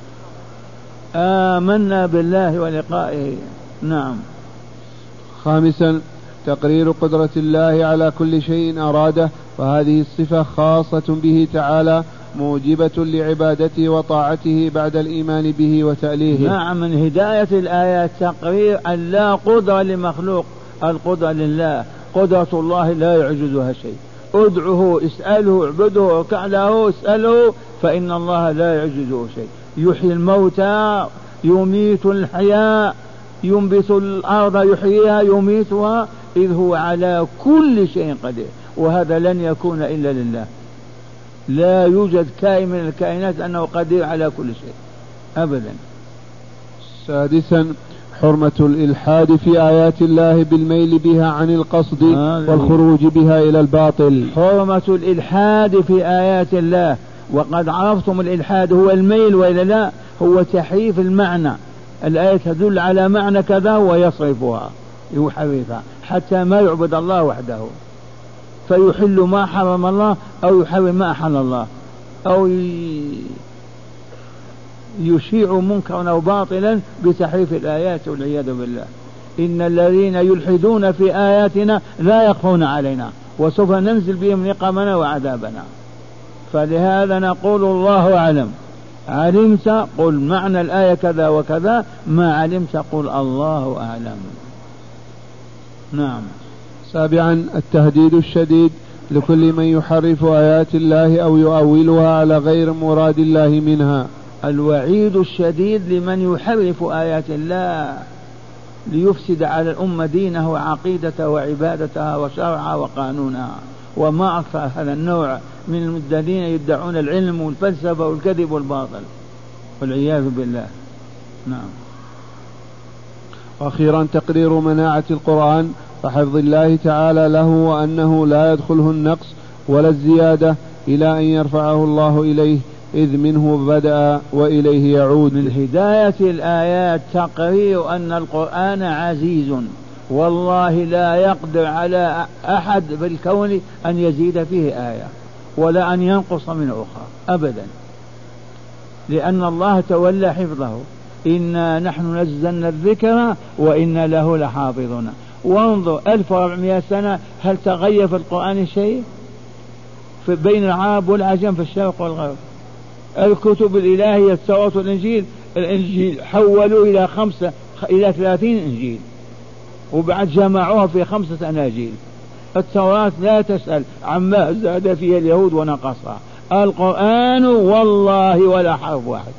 آمنا بالله ولقائه. نعم. خامسا تقرير قدرة الله على كل شيء أراده، وهذه الصفة خاصة به تعالى موجبة لعبادته وطاعته بعد الإيمان به وتأليهه. نعم، من هداية الآيات تقرير أن لا قدرة لمخلوق، القدرة لله، قدرة الله لا يعجزها شيء. ادعه، اسأله، اعبده، اركع له، اسأله، فإن الله لا يعجزه شيء. يحيي الموتى، يميت الحياة، ينبت الأرض يحييها يميتها، إذ هو على كل شيء قدير، وهذا لن يكون إلا لله. لا يوجد كائن من الكائنات أنه قدير على كل شيء أبدا. سادسا حرمة الإلحاد في آيات الله بالميل بها عن القصد والخروج بها إلى الباطل. حرمة الإلحاد في آيات الله، وقد عرفتم الإلحاد هو الميل وإلا لا، هو تحريف المعنى. الآية تدل على معنى كذا ويصرفها يحرفها حتى ما يعبد الله وحده، فيحل ما حرم الله أو يحرم ما أحل الله، أو يشيع منكرا أو باطلا بتحريف الآيات والعياذ بالله. إن الذين يلحدون في آياتنا لا يخفون علينا وسوف ننزل بهم نقمنا وعذابنا. فلهذا نقول الله أعلم. علمت قل معنى الآية كذا وكذا، ما علمت قل الله أعلم. نعم. سابعا التهديد الشديد لكل من يحرف آيات الله أو يؤولها على غير مراد الله منها. الوعيد الشديد لمن يحرف آيات الله ليفسد على الأمة دينه وعقيدته وعبادتها وشرعها وقانونها. وما أكثر هذا النوع من الذين يدعون العلم والفلسفة والكذب والباطل والعياذ بالله. نعم. وأخيرا تقرير مناعة القرآن وحفظ الله تعالى له، وأنه لا يدخله النقص ولا الزيادة إلى أن يرفعه الله إليه، إذ منه بدأ وإليه يعود. من هداية الآيات تقرير أن القرآن عزيز، والله لا يقدر على أحد بالكون أن يزيد فيه آية ولا أن ينقص من أخرى أبدا، لأن الله تولى حفظه. إنا نحن نزلنا الذكر وإنا له لحافظون. وانظر ألف وأربعمائة سنة هل تغير في القرآن شيء في بين العرب والعجم في الشرق والغرب؟ الكتب الإلهية التوراة والإنجيل، الإنجيل حولوا إلى خمسة إلى ثلاثين إنجيل، وبعد جمعوها في خمسة أناجيل. التوراة لا تسأل عما زاد فيها اليهود ونقصها، القرآن والله ولا حرف واحد.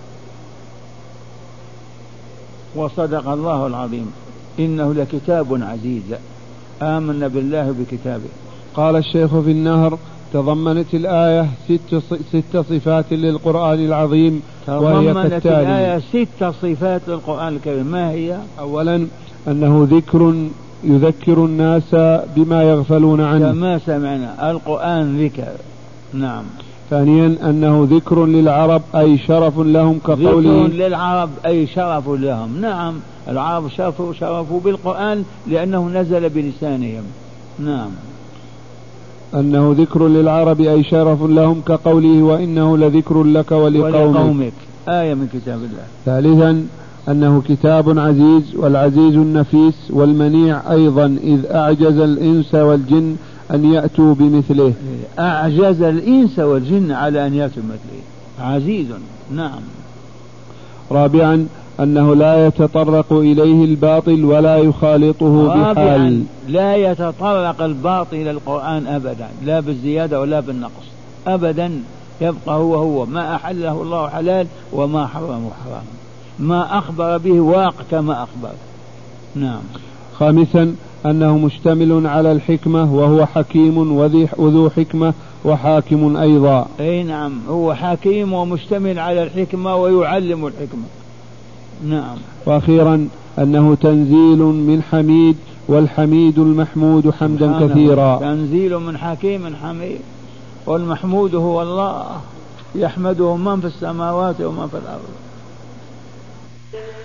وصدق الله العظيم، إنه لكتاب عزيز، آمنا بالله بكتابه. قال الشيخ في النهر: تضمنت الآية ست, ست صفات للقرآن العظيم، وهي تضمنت كالتالي: الآية ست صفات للقرآن الكريم. ما هي؟ أولا أنه ذكر يذكر الناس بما يغفلون عنه كما سمعنا، القرآن ذكر. نعم. ثانيا أنه ذكر للعرب أي شرف لهم، كقوله ذكر للعرب أي شرف لهم. نعم، العرب شرفوا, شرفوا بالقرآن لأنه نزل بلسانهم. نعم. أنه ذكر للعرب أي شرف لهم، كقوله: وإنه لذكر لك ولقومك, ولقومك. آية من كتاب الله. ثالثا أنه كتاب عزيز، والعزيز النفيس والمنيع أيضا، إذ أعجز الإنس والجن أن يأتوا بمثله. أعجز الإنس والجن على أن يأتوا بمثله، عزيز. نعم. رابعا أنه لا يتطرق إليه الباطل ولا يخالطه بحال. لا يتطرق الباطل إلى القرآن أبدا، لا بالزيادة ولا بالنقص أبدا، يبقى هو هو ما أحله الله حلال وما حرمه حرام، ما أخبر به واقع كما أخبر. نعم. خامسا أنه مشتمل على الحكمة، وهو حكيم وذو حكمة وحاكم أيضا. أي نعم، هو حكيم ومشتمل على الحكمة ويعلم الحكمة. نعم. وأخيرا أنه تنزيل من حميد، والحميد المحمود حمدا كثيرا. تنزيل من حكيم حميد، والمحمود هو الله، يحمده من في السماوات ومن في الأرض.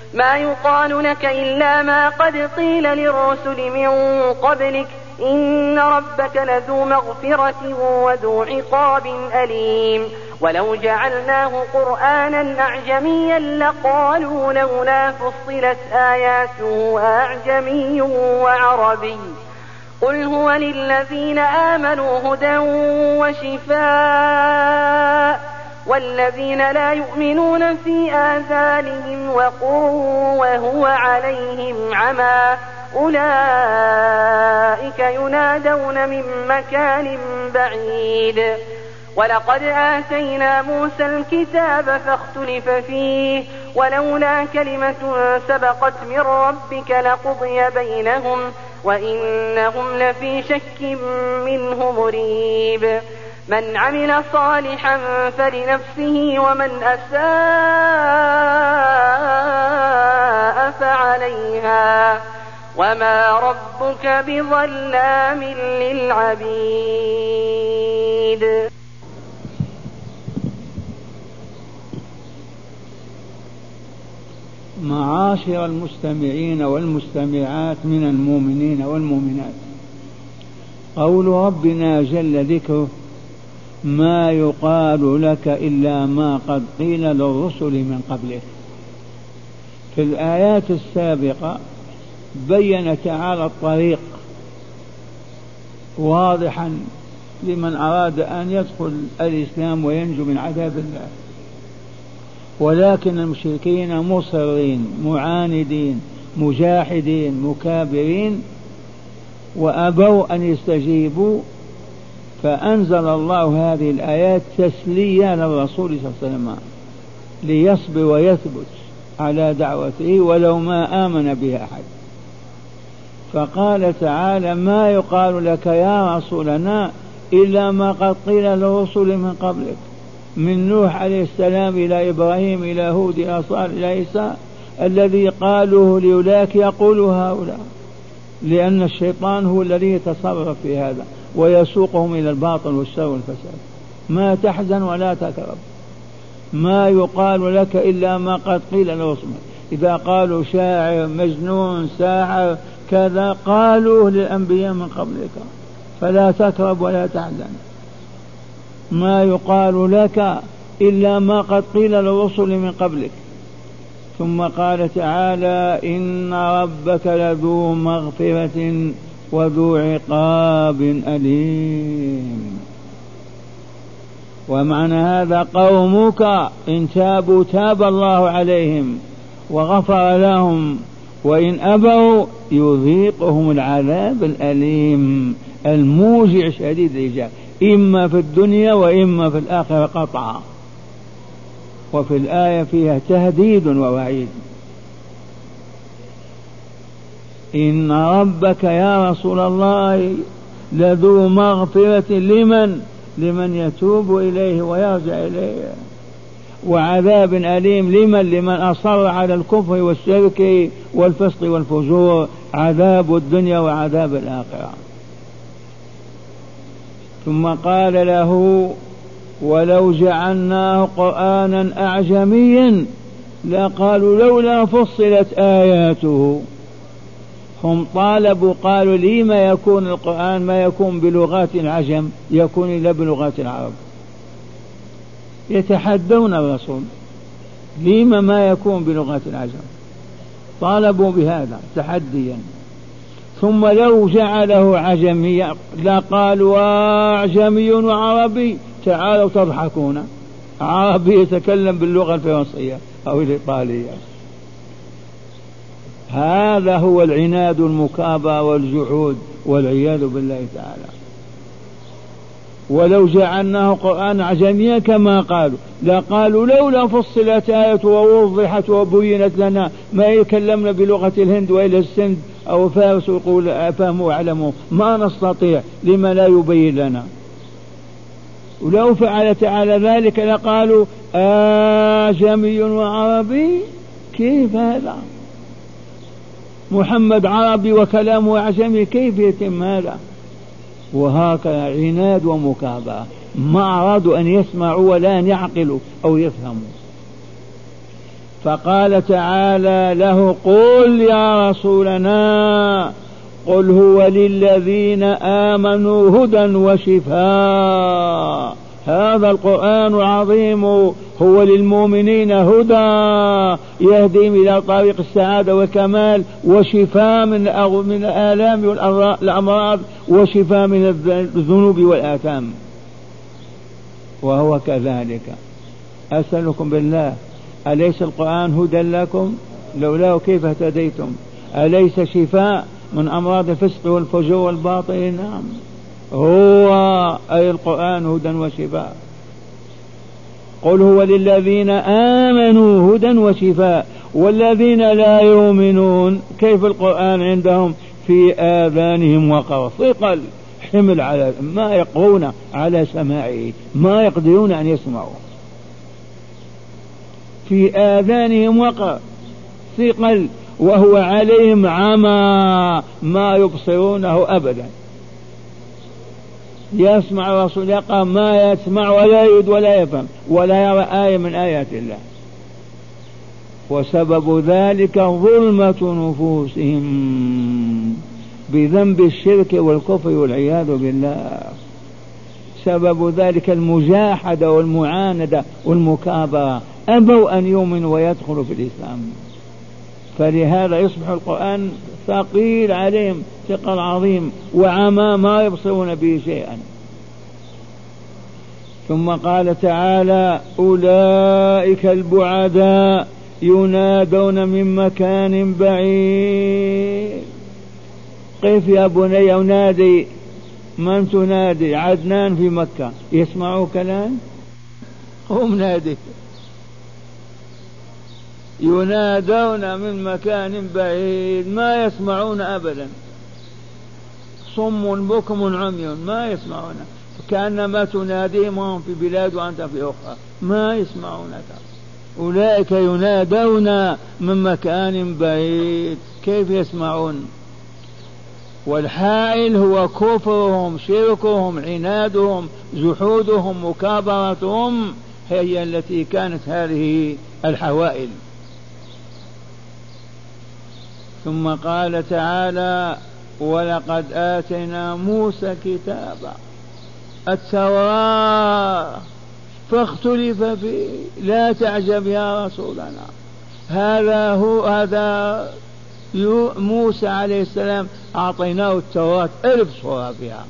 ما يقال لك إلا ما قد قيل للرسل من قبلك إن ربك لذو مغفرة وذو عقاب أليم ولو جعلناه قرآنا أعجميا لقالوا لولا فصلت آياته أعجمي وعربي قل هو للذين آمنوا هدى وشفاء والذين لا يؤمنون في آذانهم وقر وهو عليهم عمى أولئك ينادون من مكان بعيد ولقد آتينا موسى الكتاب فاختلف فيه ولولا كلمة سبقت من ربك لقضي بينهم وإنهم لفي شك منه مريب من عمل صالحا فلنفسه ومن أساء فعليها وما ربك بظلام للعبيد. معاشر المستمعين والمستمعات من المؤمنين والمؤمنات، قول ربنا جل ذكره ما يقال لك إلا ما قد قيل للرسل من قبلك. في الآيات السابقة بين تعالى الطريق واضحا لمن أراد أن يدخل الإسلام وينجو من عذاب الله، ولكن المشركين مصرين معاندين مجاحدين مكابرين وأبوا أن يستجيبوا، فأنزل الله هذه الآيات تسلية للرسول صلى الله عليه وسلم ليصبر ويثبت على دعوته ولو ما آمن بها أحد. فقال تعالى ما يقال لك يا رسولنا إلا ما قد قيل للرسل من قبلك، من نوح عليه السلام إلى إبراهيم إلى هود إلى صالح إلى عيسى، الذي قالوه لأولاك يقول هؤلاء، لأن الشيطان هو الذي يتصرف في هذا ويسوقهم إلى الباطل والشر والفساد. ما تحزن ولا تكرب، ما يقال لك إلا ما قد قيل للرسل. إذا قالوا شاعر مجنون ساحر كذا قالوه للأنبياء من قبلك، فلا تكرب ولا تحزن. ما يقال لك إلا ما قد قيل للرسل من قبلك. ثم قال تعالى إن ربك لذو مغفرة وذو عقاب أليم. ومعنى هذا قومك إن تابوا تاب الله عليهم وغفر لهم، وإن أبوا يذيقهم العذاب الأليم الموجع شديد الإجابة، إما في الدنيا وإما في الآخرة قطعا. وفي الآية فيها تهديد ووعيد. إن ربك يا رسول الله لذو مغفرة لمن لمن يتوب إليه ويرجع إليه، وعذاب أليم لمن لمن أصر على الكفر والشرك والفسق والفجور، عذاب الدنيا وعذاب الآخرة. ثم قال له ولو جعلناه قرآنا أعجميا لقالوا لولا فصلت آياته. هم طالبوا قالوا لي ما يكون القرآن ما يكون بلغات العجم يكون إلا بلغات العرب، يتحدون الرسول لما ما يكون بلغات العجم، طالبوا بهذا تحديا. ثم لو جعله عجميا لقالوا أعجمي وعربي تعالوا تضحكون، عربي يتكلم باللغة الفرنسية أو الإيطالية. هذا هو العناد والمكابرة والجحود والعياذ بالله تعالى. ولو جعلناه قرآن عجميا كما قالوا لقالوا لولا فصلت آية ووضحت وبينت لنا، ما يكلمنا بلغة الهند وإلى السند أو فارس ويقول أفهموا أعلموا، ما نستطيع، لما لا يبين لنا. ولو فعل تعالى ذلك لقالوا أعجمي وعربي، كيف هذا؟ محمد عربي وكلامه أعجمي، كيف يتم هذا؟ وهكذا عناد ومكابرة، ما أرادوا أن يسمعوا ولا أن يعقلوا أو يفهموا. فقال تعالى له قل يا رسولنا قل هو للذين آمنوا هدى وشفاء. هذا القرآن العظيم هو للمؤمنين هدى يهديهم إلى طريق السعادة والكمال وشفاء من من الآلام والأمراض وشفاء من الذنوب والآثام، وهو كذلك. أسألكم بالله أليس القرآن هدى لكم؟ لولاه كيف اهتديتم؟ أليس شفاء من أمراض الفسق والفجور والباطل؟ نعم هو أي القرآن هدى وشفاء. قل هو للذين آمنوا هدى وشفاء والذين لا يؤمنون كيف القرآن عندهم؟ في آذانهم وقر، ثقل حمل على ما يقرون على سماعه، ما يقدرون أن يسمعوا. في آذانهم وقر ثقل وهو عليهم عمى ما يبصرونه أبدا. يسمع الرسول يقرأ ما يسمع ولا يريد ولا يفهم ولا يرى آية من آيات الله، وسبب ذلك ظلمة نفوسهم بذنب الشرك والكفر والعياذ بالله. سبب ذلك المجاحدة والمعاندة والمكابرة، أبوا أن يؤمنوا ويدخلوا في الإسلام، فلهذا يصبح القرآن ثقيل عليهم ثقل عظيم وعمى ما يبصرون به شيئا. ثم قال تعالى أولئك البعداء ينادون من مكان بعيد. قف يا بني ينادي، من تنادي؟ عدنان في مكة يسمعوا كلام؟ هم نادي. ينادون من مكان بعيد ما يسمعون أبدا، صم بكم عمي ما يسمعون، كأنما تناديهم وهم في بلاد وأنت في أخرى ما يسمعونك. أولئك ينادون من مكان بعيد كيف يسمعون؟ والحائل هو كفرهم شركهم عنادهم جحودهم مكابرتهم، هي التي كانت هذه الحوائل. ثم قال تعالى ولقد آتينا موسى كتابا التوراة فاختلف فيه. لا تعجب يا رسولنا، هذا هو هذا موسى عليه السلام أعطيناه التوراة ألف صورة فيها،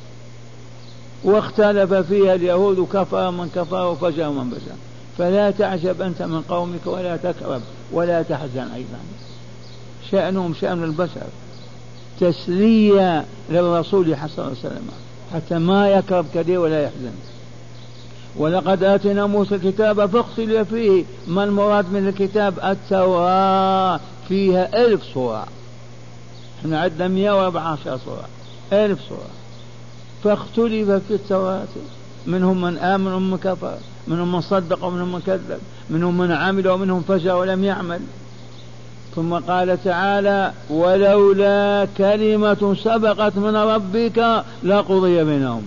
واختلف فيها اليهود وكفر من كفر وفجر من فجر. فلا تعجب أنت من قومك ولا تكرب ولا تحزن أيضا، شأنهم شأن البشر، تسلية للرسول صلى الله عليه وسلم حتى ما يكرب كثير ولا يحزن. ولقد آتينا موسى الكتاب فاختلف فيه. ما المراد من الكتاب؟ التوراة فيها ألف صورة، احنا عندنا مئة وأربعة عشر صورة، ألف صورة. فاختلف في التوراة، منهم من آمن ومنهم من كفر، منهم من صدق ومنهم من كذب، منهم من عمل ومنهم فجر ولم يعمل. ثم قال تعالى ولولا كلمة سبقت من ربك لقضي بينهم.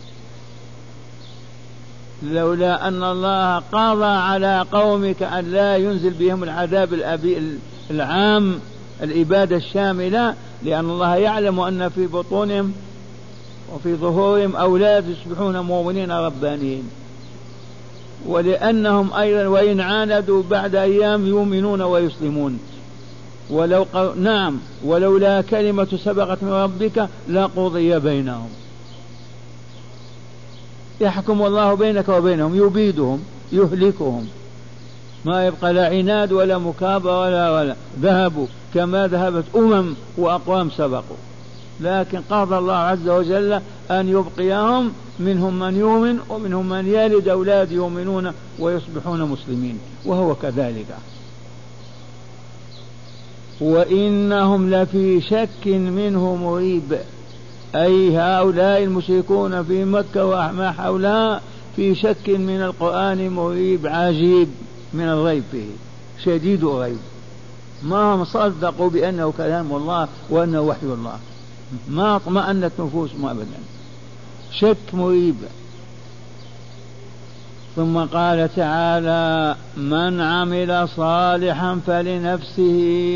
لولا أن الله قضى على قومك أن لا ينزل بهم العذاب العام الإبادة الشاملة، لأن الله يعلم أن في بطونهم وفي ظهورهم أولاد يصبحون مؤمنين ربانيين، ولأنهم أيضا وإن عاندوا بعد أيام يؤمنون ويسلمون. ولو ق... نعم ولولا كلمة سبقت من ربك لقضي بينهم. يحكم الله بينك وبينهم، يبيدهم يهلكهم، ما يبقى لا عناد ولا مكابرة ولا ولا ذهبوا كما ذهبت أمم وأقوام سبقوا. لكن قضى الله عز وجل أن يبقيهم، منهم من يؤمن ومنهم من يلد أولاد يؤمنون ويصبحون مسلمين، وهو كذلك. وإنهم لفي شك منه مريب، أي هؤلاء المشركون في مكة وما حولها في شك من القرآن مريب عجيب من الغيب فيه، شديد الغيب، ما صدقوا بأنه كلام الله وأنه وحي الله، ما اطمأنت نفوسهم أبدا، شك مريب. ثم قال تعالى من عمل صالحا فلنفسه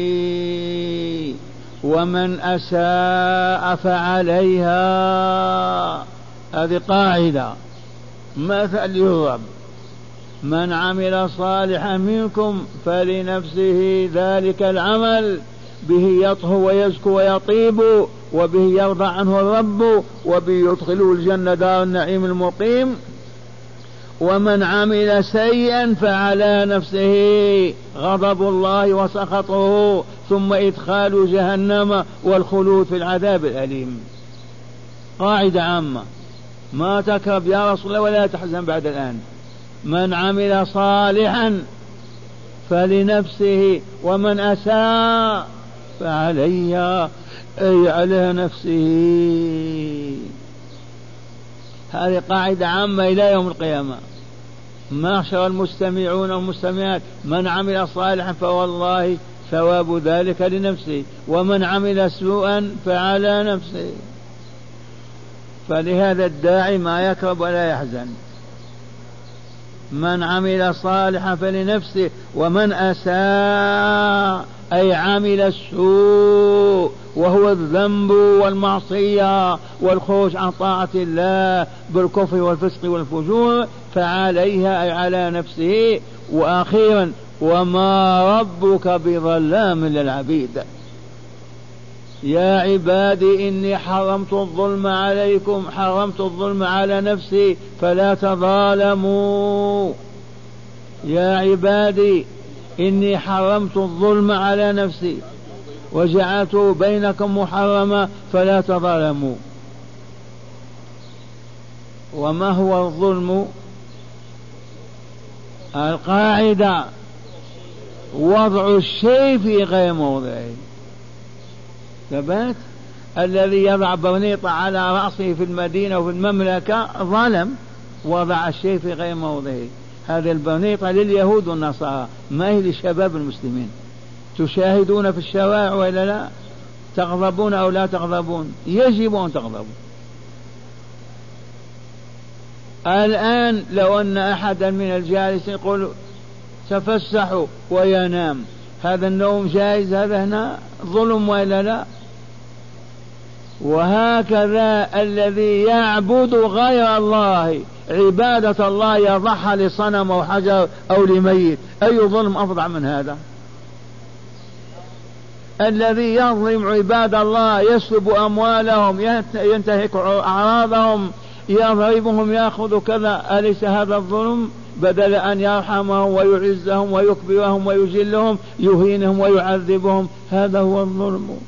ومن أساء فعليها. هذه قاعدة مثل يضرب. من عمل صالحا منكم فلنفسه ذلك العمل به يطهو ويزكو ويطيب وبه يرضى عنه الرب وبه يدخله الجنة دار النعيم المقيم. ومن عمل سيئا فعلى نفسه غضب الله وسخطه ثم إدخال جهنم والخلود في العذاب الأليم. قاعدة عامة ما تكرب يا رسول الله ولا تحزن بعد الآن. من عمل صالحا فلنفسه ومن أساء فعليها أي على نفسه. هذه قاعدة عامة إلى يوم القيامة. معشر المستمعون والمستمعات من عمل صالحا فوالله ثواب ذلك لنفسه ومن عمل سوءا فعلى نفسه. فلهذا الداعي ما يكرب ولا يحزن. من عمل صالحا فلنفسه ومن أساء أي عمل السوء وهو الذنب والمعصية والخروج عن طاعة الله بالكفر والفسق والفجور فعليها أي على نفسه. وأخيرا وما ربك بظلام للعبيد. يا عبادي إني حرمت الظلم عليكم حرمت الظلم على نفسي فلا تظالموا. يا عبادي إني حرمت الظلم على نفسي وجعلته بينكم محرما فلا تظالموا. وما هو الظلم؟ القاعدة وضع الشيء في غير موضعه. ثبات الذي يضع برنيطة على رأسه في المدينة وفي المملكة ظلم وضع الشيء في غير موضعه. هذه البرنيطة لليهود والنصارى ما هي للشباب المسلمين. تشاهدون في الشوارع وإلا لا؟ تغضبون أو لا تغضبون؟ يجب أن تغضبوا. الآن لو أن أحدا من الجالسين يقول تفسحوا وينام هذا النوم جائز؟ هذا هنا ظلم وإلا لا؟ وهكذا الذي يعبد غير الله عبادة الله يضحى لصنم أو حجر أو لميت أي ظلم أفظع من هذا؟ الذي يظلم عباد الله يسلب أموالهم ينتهك أعراضهم يضربهم يأخذ كذا أليس هذا الظلم؟ بدل أن يرحمهم ويعزهم ويكبرهم ويجلهم يهينهم ويعذبهم. هذا هو الظلم.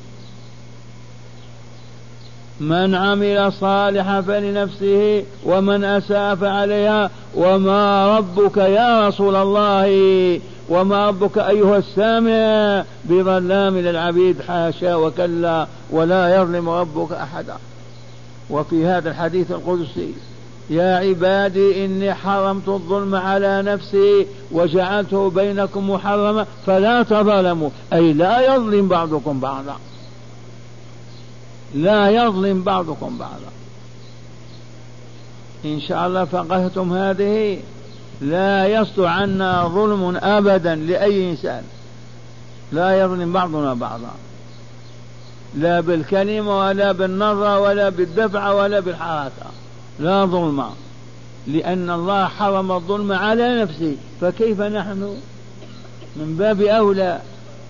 من عمل صالحا فلنفسه ومن أساء فعليها وما ربك يا رسول الله وما ربك أيها السامع بظلام للعبيد. حاشا وكلا ولا يظلم ربك أحدا. وفي هذا الحديث القدسي يا عبادي إني حرمت الظلم على نفسي وجعلته بينكم محرما فلا تظلموا أي لا يظلم بعضكم بعضا لا يظلم بعضكم بعضا. إن شاء الله فقهتم هذه. لا يصدر عنا ظلم أبدا لأي إنسان. لا يظلم بعضنا بعضا لا بالكلمة ولا بالنظرة ولا بالدفع ولا بالحركة. لا ظلم لأن الله حرم الظلم على نفسه فكيف نحن من باب أولى.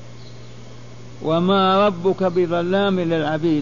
وما ربك بظلام للعبيد.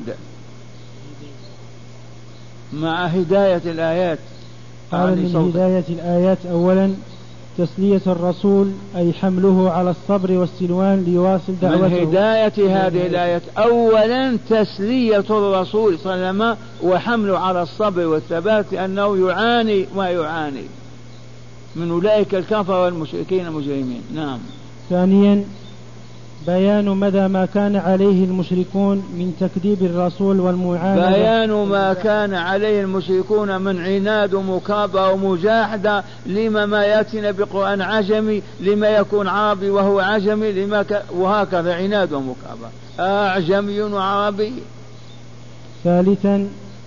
مع هداية الآيات. قال من هداية الآيات أولا تسلية الرسول أي حمله على الصبر والسلوان ليواصل دعوته. من هداية هذه الآيات أولا تسلية الرسول صلى الله عليه وسلم وحمله على الصبر والثبات لأنه يعاني ما يعاني من أولئك الكفر والمشركين المجرمين. نعم. ثانيا بيان مدى ما كان عليه المشركون من تكذيب الرسول والمعاندة. بيان ما كان عليه المشركون من عناد ومكابرة ومجاحدة. لما ما يأتينا بقرآن عجمي لما يكون عربي وهو عجمي لما ك... وهكذا عناد ومكابرة أعجمي وعربي. ثالثا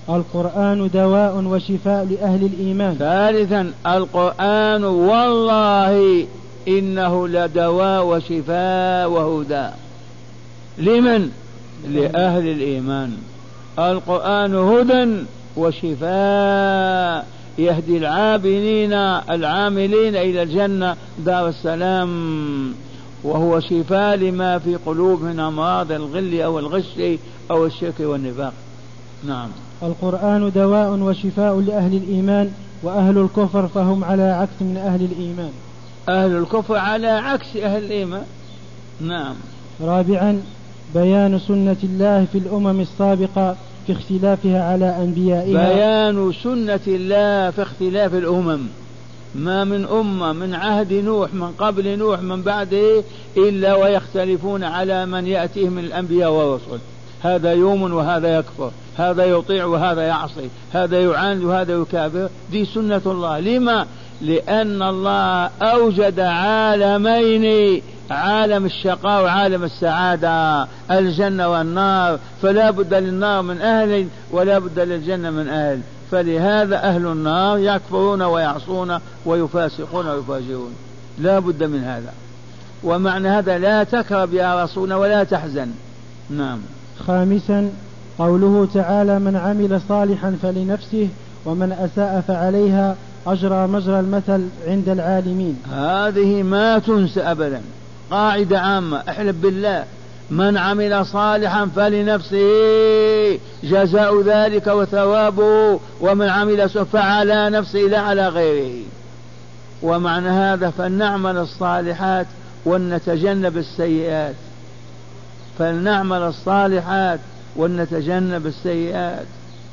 القرآن دواء وشفاء لأهل الإيمان. ثالثا القرآن والله إنه لدواء وشفاء وهدى. لمن؟ لأهل الإيمان. القرآن هدى وشفاء يهدي العابدين العاملين إلى الجنة دار السلام، وهو شفاء لما في قلوبهم من أمراض الغل أو الغش أو الشرك والنفاق. نعم. القرآن دواء وشفاء لأهل الإيمان، وأهل الكفر فهم على عكس من أهل الإيمان. أهل الكفر على عكس أهل الإيمان. نعم. رابعا بيان سنة الله في الأمم السابقة في اختلافها على أنبيائها. بيان سنة الله في اختلاف الأمم، ما من أمة من عهد نوح من قبل نوح من بعده إلا ويختلفون على من يأتيه من الأنبياء والرسل. هذا يؤمن وهذا يكفر، هذا يطيع وهذا يعصي، هذا يعاند وهذا يكابر. دي سنة الله. لما؟ لأن الله أوجد عالمين، عالم الشقاء وعالم السعادة، الجنة والنار، فلا بد للنار من أهل ولا بد للجنة من أهل. فلهذا أهل النار يكفرون ويعصون ويفاسقون ويفاجرون، لا بد من هذا. ومعنى هذا لا تكرب يا رسولنا ولا تحزن. نعم. خامسا قوله تعالى من عمل صالحا فلنفسه ومن أساء فعليها أجرى مجرى المثل عند العالمين. هذه ما تنسى أبدا، قاعدة عامة. احلف بالله، من عمل صالحا فلنفسه جزاء ذلك وثوابه، ومن عمل سوء فعلى نفسه لا على غيره. ومعنى هذا فلنعمل الصالحات ونتجنب السيئات، فلنعمل الصالحات ونتجنب السيئات.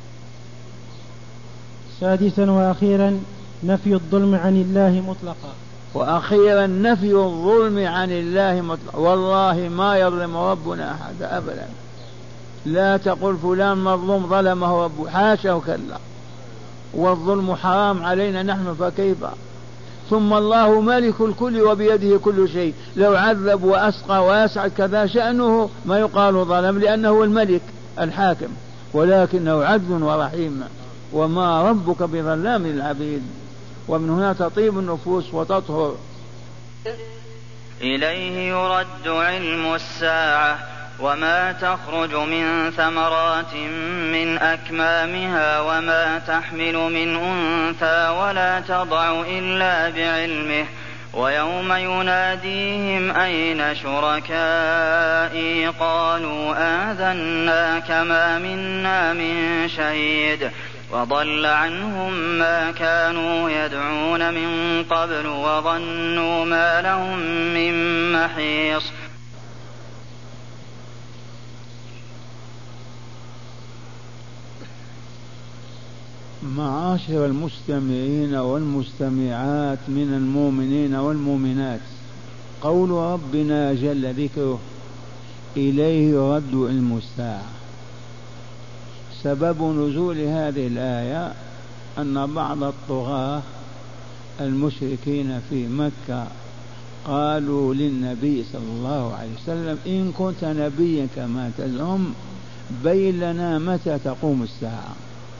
سادسا وأخيرا نفي الظلم عن الله مطلقا. وأخيرا نفي الظلم عن الله مطلقا. والله ما يظلم ربنا أحد أبدا. لا تقل فلان مظلوم ظلمه ربه، حاشا وكلا، والظلم حرام علينا نحن فكيف. ثم الله مالك الكل وبيده كل شيء، لو عذب وأسقى ويسعد كذا شأنه ما يقال ظلم، لأنه هو الملك الحاكم، ولكنه عدل ورحيم، وما ربك بظلام للعبيد. ومن هنا تطيب النفوس وتطهر. إليه يرد علم الساعة وما تخرج من ثمرات من أكمامها وما تحمل من أنثى ولا تضع إلا بعلمه ويوم يناديهم أين شركائي قالوا آذناك ما منا من شهيد وضل عنهم ما كانوا يدعون من قبل وظنوا ما لهم من محيص. معاشر المستمعين والمستمعات من المؤمنين والمؤمنات، قول ربنا جل ذكره إليه يرد علم الساعة. سبب نزول هذه الآية أن بعض الطغاة المشركين في مكة قالوا للنبي صلى الله عليه وسلم إن كنت نبيا كما تزعم بين لنا متى تقوم الساعة،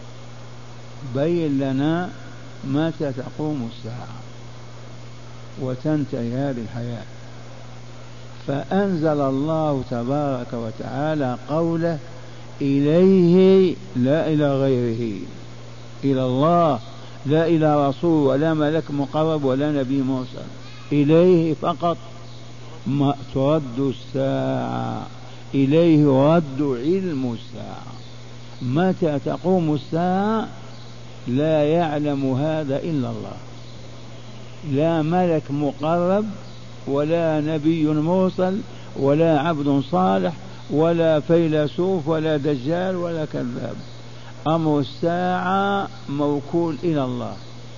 بين لنا متى تقوم الساعة وتنتهي هذه الحياة. فأنزل الله تبارك وتعالى قوله إليه لا إلى غيره، إلى الله لا إلى رسول ولا ملك مقرب ولا نبي مرسل، إليه فقط ما ترد الساعة، إليه يرد علم الساعة. متى تقوم الساعة لا يعلم هذا إلا الله، لا ملك مقرب ولا نبي مرسل ولا عبد صالح ولا فيلسوف ولا دجال ولا كذاب. أمر الساعة موكول إلى الله.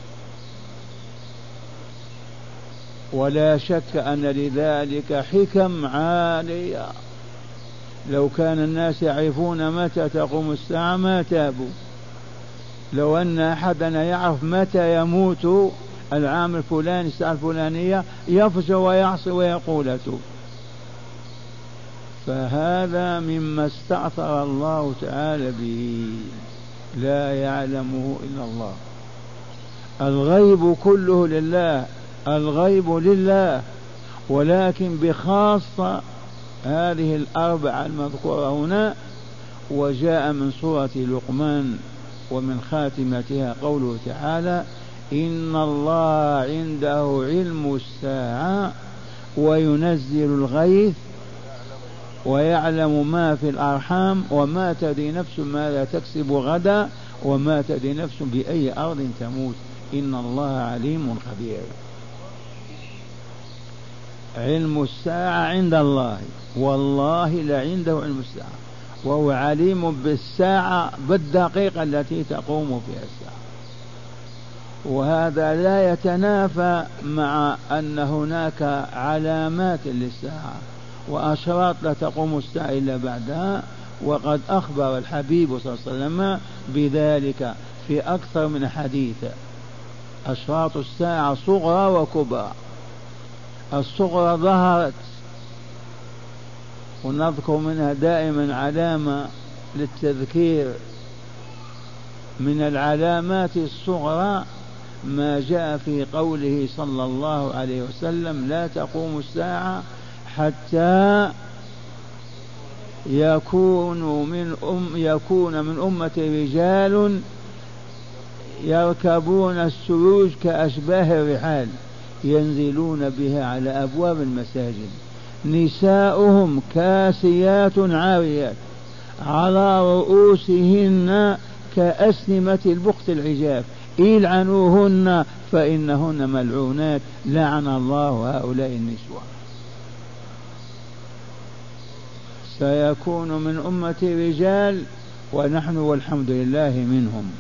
ولا شك أن لذلك حكم عالية. لو كان الناس يعرفون متى تقوم الساعة ما تابوا. لو أن أحدنا يعرف متى يموت العام الفلاني الساعة الفلانية يفجر ويعصي ويقول أتوب. فهذا مما استأثر الله تعالى به. لا يعلمه إلا الله. الغيب كله لله، الغيب لله، ولكن بخاصة هذه الأربعة المذكورة هنا. وجاء من سورة لقمان ومن خاتمتها قوله تعالى: إن الله عنده علم الساعة وينزل الغيث ويعلم ما في الأرحام وما تدري نفس ماذا تكسب غدا وما تدري نفس بأي أرض تموت إن الله عليم خبير. علم الساعة عند الله، والله لعنده علم الساعة، وهو عليم بالساعة بالدقيقة التي تقوم فيها الساعة. وهذا لا يتنافى مع أن هناك علامات للساعة وأشراط لا تقوم الساعة إلا بعدها، وقد أخبر الحبيب صلى الله عليه وسلم بذلك في أكثر من حديث. أشراط الساعة صغرى وكبرى. الصغرى ظهرت ونذكر منها دائما علامة للتذكير. من العلامات الصغرى ما جاء في قوله صلى الله عليه وسلم: لا تقوم الساعة حتى يكون من أم يكون من أمة رجال يركبون السروج كأشباه الرحال ينزلون بها على أبواب المساجد، نساؤهم كاسيات عاريات على رؤوسهن كأسنمة البخت العجاف إلعنوهن فإنهن ملعونات لعن الله هؤلاء النسوة. سيكون من أمة رجال ونحن والحمد لله منهم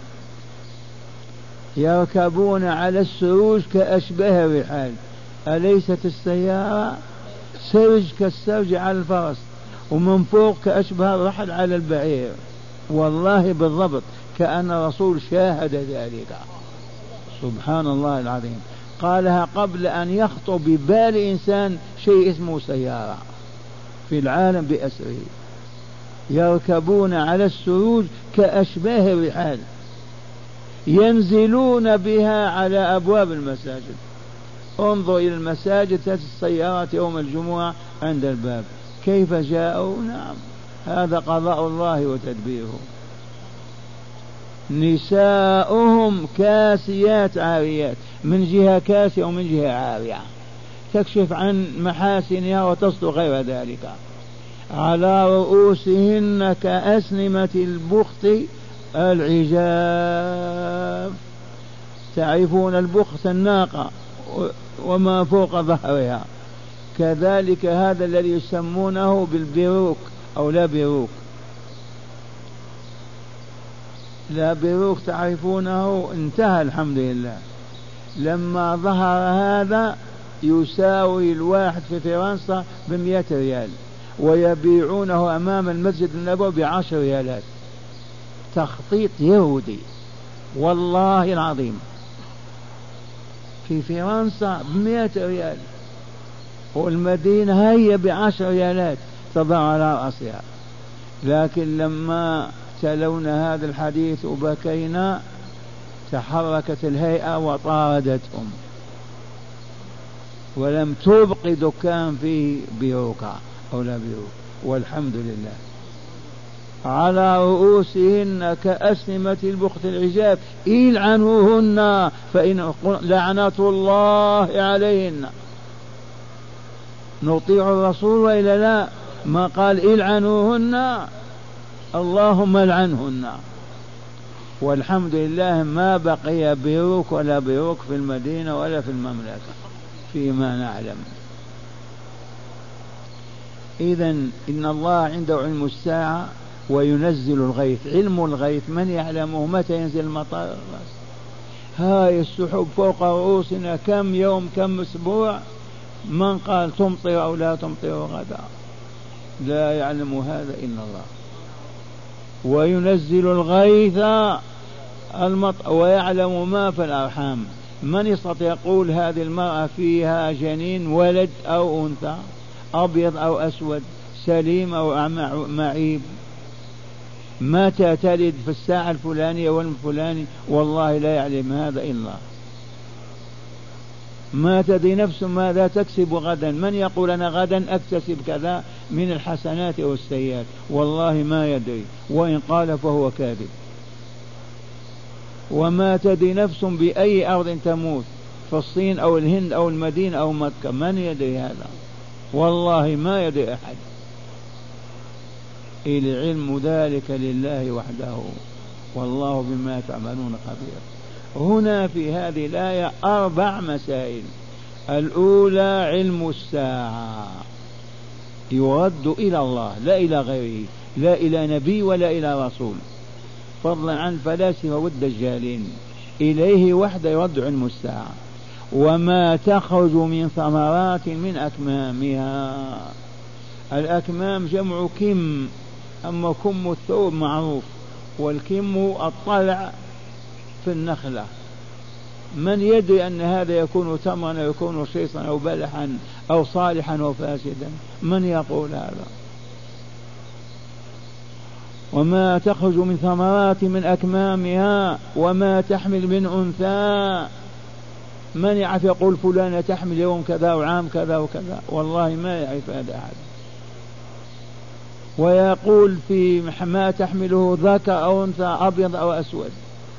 يركبون على السروج كأشباه الرحال. أليست السيارة سرج كالسرج على الفرس ومن فوق كأشبه الرحل على البعير؟ والله بالضبط كأن الرسول شاهد ذلك. سبحان الله العظيم. قالها قبل أن يخطر ببال إنسان شيء اسمه سيارة في العالم بأسره. يركبون على السروج كأشباه الرحال ينزلون بها على أبواب المساجد. انظر إلى المساجد تأتي السيارات يوم الجمعة عند الباب كيف جاءوا. نعم هذا قضاء الله وتدبيره. نساؤهم كاسيات عاريات، من جهة كاسية ومن جهة عارية تكشف عن محاسنها وتصدق غير ذلك، على رؤوسهن كأسنمة البخت العجاف. تعرفون البخت الناقة وما فوق ظهرها، كذلك هذا الذي يسمونه بالبروك أو لا بروك. لا بروك تعرفونه انتهى الحمد لله. لما ظهر هذا يساوي الواحد في فرنسا بمئة ريال ويبيعونه أمام المسجد النبوي بعشر ريالات. تخطيط يهودي والله العظيم. في فرنسا بمئة ريال والمدينة هي بعشر ريالات تضع على رأسها. لكن لما تلونا هذا الحديث وبكينا تحركت الهيئة وطاردتهم ولم تبق دكان فيه بيروكا أو لا بيروك والحمد لله. على رؤوسهن كأسنمة البخت العجاف إلعنوهن فإن لعنة الله عليهن. نطيع الرسول وإلا لا؟ ما قال إلعنوهن، اللهم العنهن. والحمد لله ما بقي بيروك ولا بيروك في المدينة ولا في المملكة فيما نعلم. إذن إن الله عنده علم الساعة وينزل الغيث. علم الغيث من يعلمه؟ متى ينزل المطر؟ هاي السحب فوق رؤوسنا كم يوم كم أسبوع، من قال تمطر أو لا تمطر غدا؟ لا يعلم هذا إلا الله. وينزل الغيث المطر ويعلم ما في الأرحام. من يستطيع يقول هذه المرأة فيها جنين ولد أو أنثى، أبيض أو أسود، سليم أو معيب؟ متى تلد في الساعة الفلانية والفلاني، والله لا يعلم هذا إلا الله. ما تدري نفس ماذا تكسب غدا، من يقول أنا غدا أكتسب كذا من الحسنات والسيئات، والله ما يدري، وإن قال فهو كاذب. وما تدري نفس بأي أرض تموت، في الصين أو الهند أو المدينة أو مكة، من يدري هذا؟ والله ما يدري أحد. العلم ذلك لله وحده، والله بما تعملون خبير. هنا في هذه الآية أربع مسائل. الأولى علم الساعة يرد إلى الله لا إلى غيره، لا إلى نبي ولا إلى رسول، فضلا عن الفلاسفة والدجالين، إليه وحده يرد علم الساعة. وما تخرج من ثمرات من أكمامها، الأكمام جمع كم، أما كم الثوب معروف، والكم الطلع في النخلة. من يدري أن هذا يكون تمرا أو يكون شيصا أو بلحا أو صالحا أو فاسدا؟ من يقول هذا؟ وما تخرج من ثمرات من أكمامها وما تحمل من أنثى. من يعرف يقول فلانة تحمل يوم كذا وعام كذا وكذا؟ والله ما يعرف هذا أحد. ويقول في ما تحمله ذكر أو أنثى، أبيض أو أسود.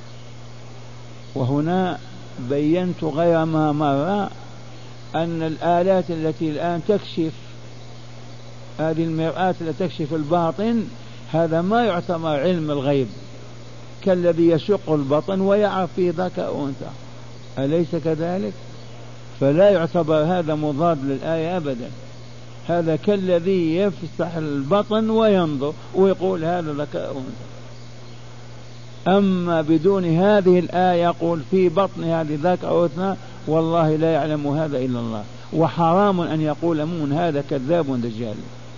وهنا بينت غير ما مر أن الآلات التي الآن تكشف، هذه المرآة التي تكشف الباطن، هذا ما يعتبر علم الغيب، كالذي يشق البطن ويعرف فيه ذكر أو أنثى، أليس كذلك؟ فلا يعتبر هذا مضاد للآية أبدا. هذا كالذي يفتح البطن وينظر ويقول هذا ذكر أو أنثى. أما بدون هذه الآية يقول في بطن هذه ذكر أو أنثى، والله لا يعلم هذا إلا الله، وحرام أن يقول مون هذا كذاب دجال.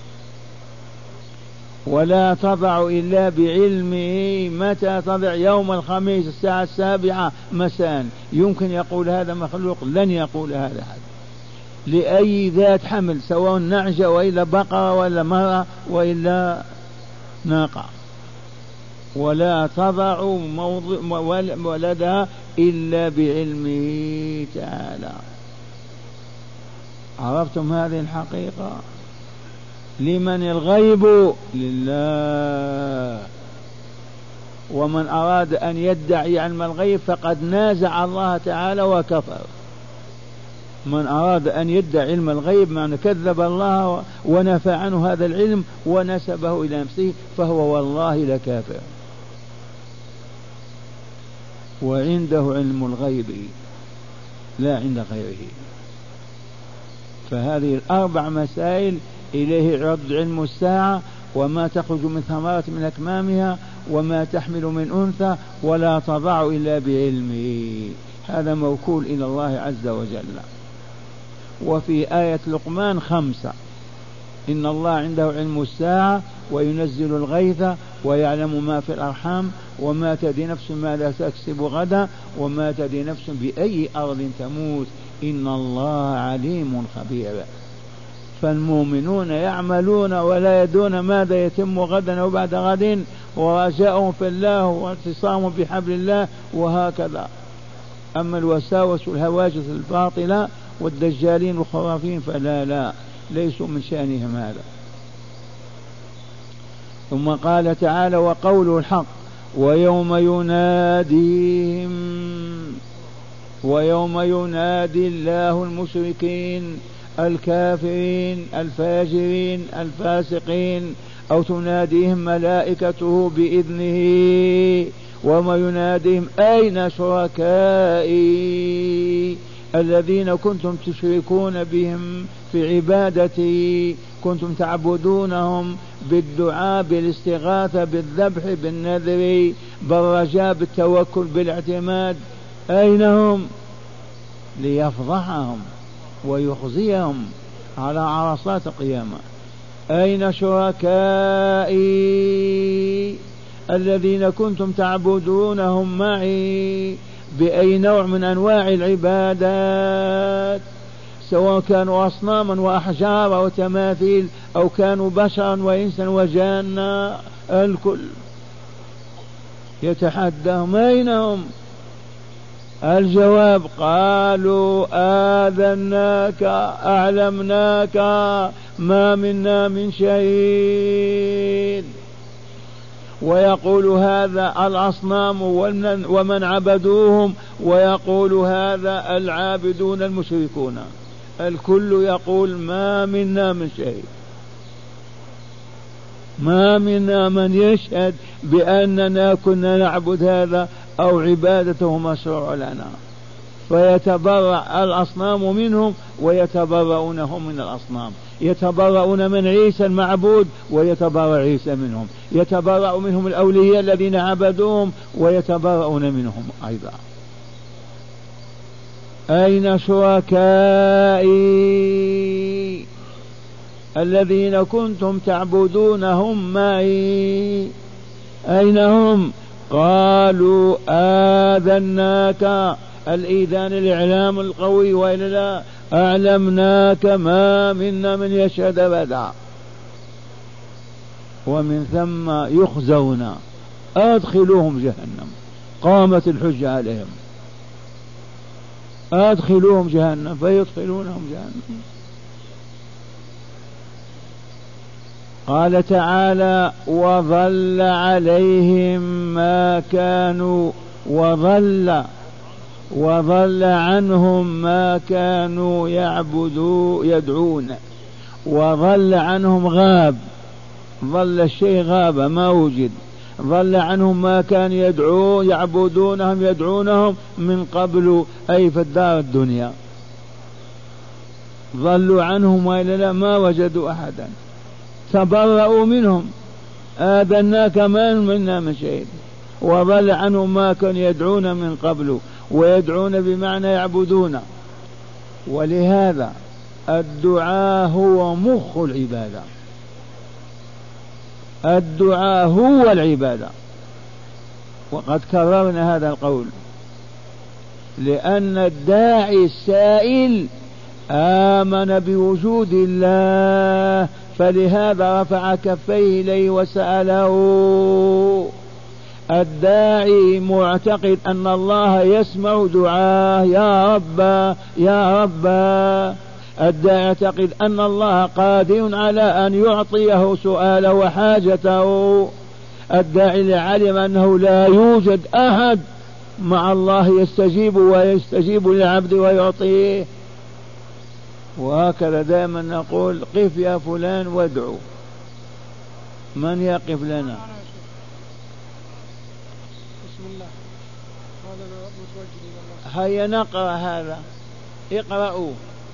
ولا تضع إلا بعلمه، متى تضع؟ يوم الخميس الساعة السابعة مساء. يمكن يقول هذا مخلوق؟ لن يقول هذا أحد. لأي ذات حمل، سواء نعجة وإلا بقرة وإلا مرأة وإلا ناقة. ولا تضع ولدها إلا بعلمه تعالى. عرفتم هذه الحقيقة؟ لمن الغيب؟ لله. ومن أراد أن يدعي علم الغيب فقد نازع الله تعالى وكفر. من أراد أن يدعي علم الغيب معنى كذب الله ونفى عنه هذا العلم ونسبه إلى نفسه، فهو والله لكافر. وعنده علم الغيب لا عند غيره. فهذه الأربع مسائل إليه يرد علم الساعة، وما تخرج من ثمرات من أكمامها، وما تحمل من أنثى، ولا تضع إلا بعلمه. هذا موكول إلى الله عز وجل. وفي آية لقمان خمسة: إن الله عنده علم الساعة وينزل الغيث ويعلم ما في الأرحام وما تدري نفس ماذا تكسب غدا وما تدري نفس بأي أرض تموت إن الله عليم خبير. فالمؤمنون يعملون ولا يدرون ماذا يتم غدا أو بعد غد، ورجاؤهم في الله واعتصامهم بحبل الله، وهكذا. أما الوساوس والهواجس الباطلة والدجالين والخرافين فلا لا ليسوا من شأنهم هذا. ثم قال تعالى: وقوله الحق ويوم يناديهم، ويوم ينادي الله المشركين الكافرين الفاجرين الفاسقين، أو تناديهم ملائكته بإذنه، وما يناديهم أين شركائي الذين كنتم تشركون بهم في عبادتي، كنتم تعبدونهم بالدعاء بالاستغاثة بالذبح بالنذر بالرجاء بالتوكل بالاعتماد، أين هم؟ ليفضحهم ويخزيهم على عرصات القيامة. أين شركائي الذين كنتم تعبدونهم معي بأي نوع من أنواع العبادات، سواء كانوا أصناما وأحجار أو تماثيل أو كانوا بشرا وإنسا وجانا، الكل يتحداهم أين هم؟ الجواب قالوا آذناك أعلمناك ما منا من شهيد. ويقول هذا الأصنام ومن عبدوهم، ويقول هذا العابدون المشركون، الكل يقول ما منا من شهيد، ما منا من يشهد بأننا كنا نعبد هذا أو عبادته مشروع لنا. فيتبرأ الأصنام منهم ويتبرؤون هم من الأصنام، يتبرؤون من عيسى المعبود ويتبرأ عيسى منهم، يتبرأ منهم الأولياء الذين عبدوهم ويتبرؤون منهم أيضا. أين شركائي الذين كنتم تعبدونهم معي؟ أين هم؟ قالوا آذناك، الإيذان الإعلام القوي، وإلا لا أعلمناك ما منا من يشهد أبدا. ومن ثم يخزون أدخلوهم جهنم، قامت الحجة عليهم، أدخلوهم جهنم فيدخلونهم جهنم. قال تعالى وضل عليهم ما كانوا وضل وضل عنهم ما كانوا يعبدون يدعون. وضل عنهم غاب، ضل الشيء غاب ما وجد، ضل عنهم ما كانوا يدعون يعبدونهم يدعونهم من قبل أي في الدار الدنيا، ضلوا عنهم وإلا ما وجدوا أحدا، تبرؤوا منهم. آذناك ما منا من شيء. وضل عنهم ما كانوا يدعون من قبل، ويدعون بمعنى يعبدون. ولهذا الدعاء هو مخ العبادة، الدعاء هو العبادة. وقد كررنا هذا القول، لأن الداعي السائل آمن بوجود الله، فلهذا رفع كفيه إليه وسأله. الداعي معتقد أن الله يسمع دعاه، يا رب يا رب. الداعي يعتقد أن الله قادر على أن يعطيه سؤاله وحاجته. الداعي علم أنه لا يوجد أحد مع الله يستجيب ويستجيب للعبد ويعطيه. وهكذا دائما نقول قف يا فلان وادعو. من يقف لنا؟ هيا نقرأ هذا، اقرأوا.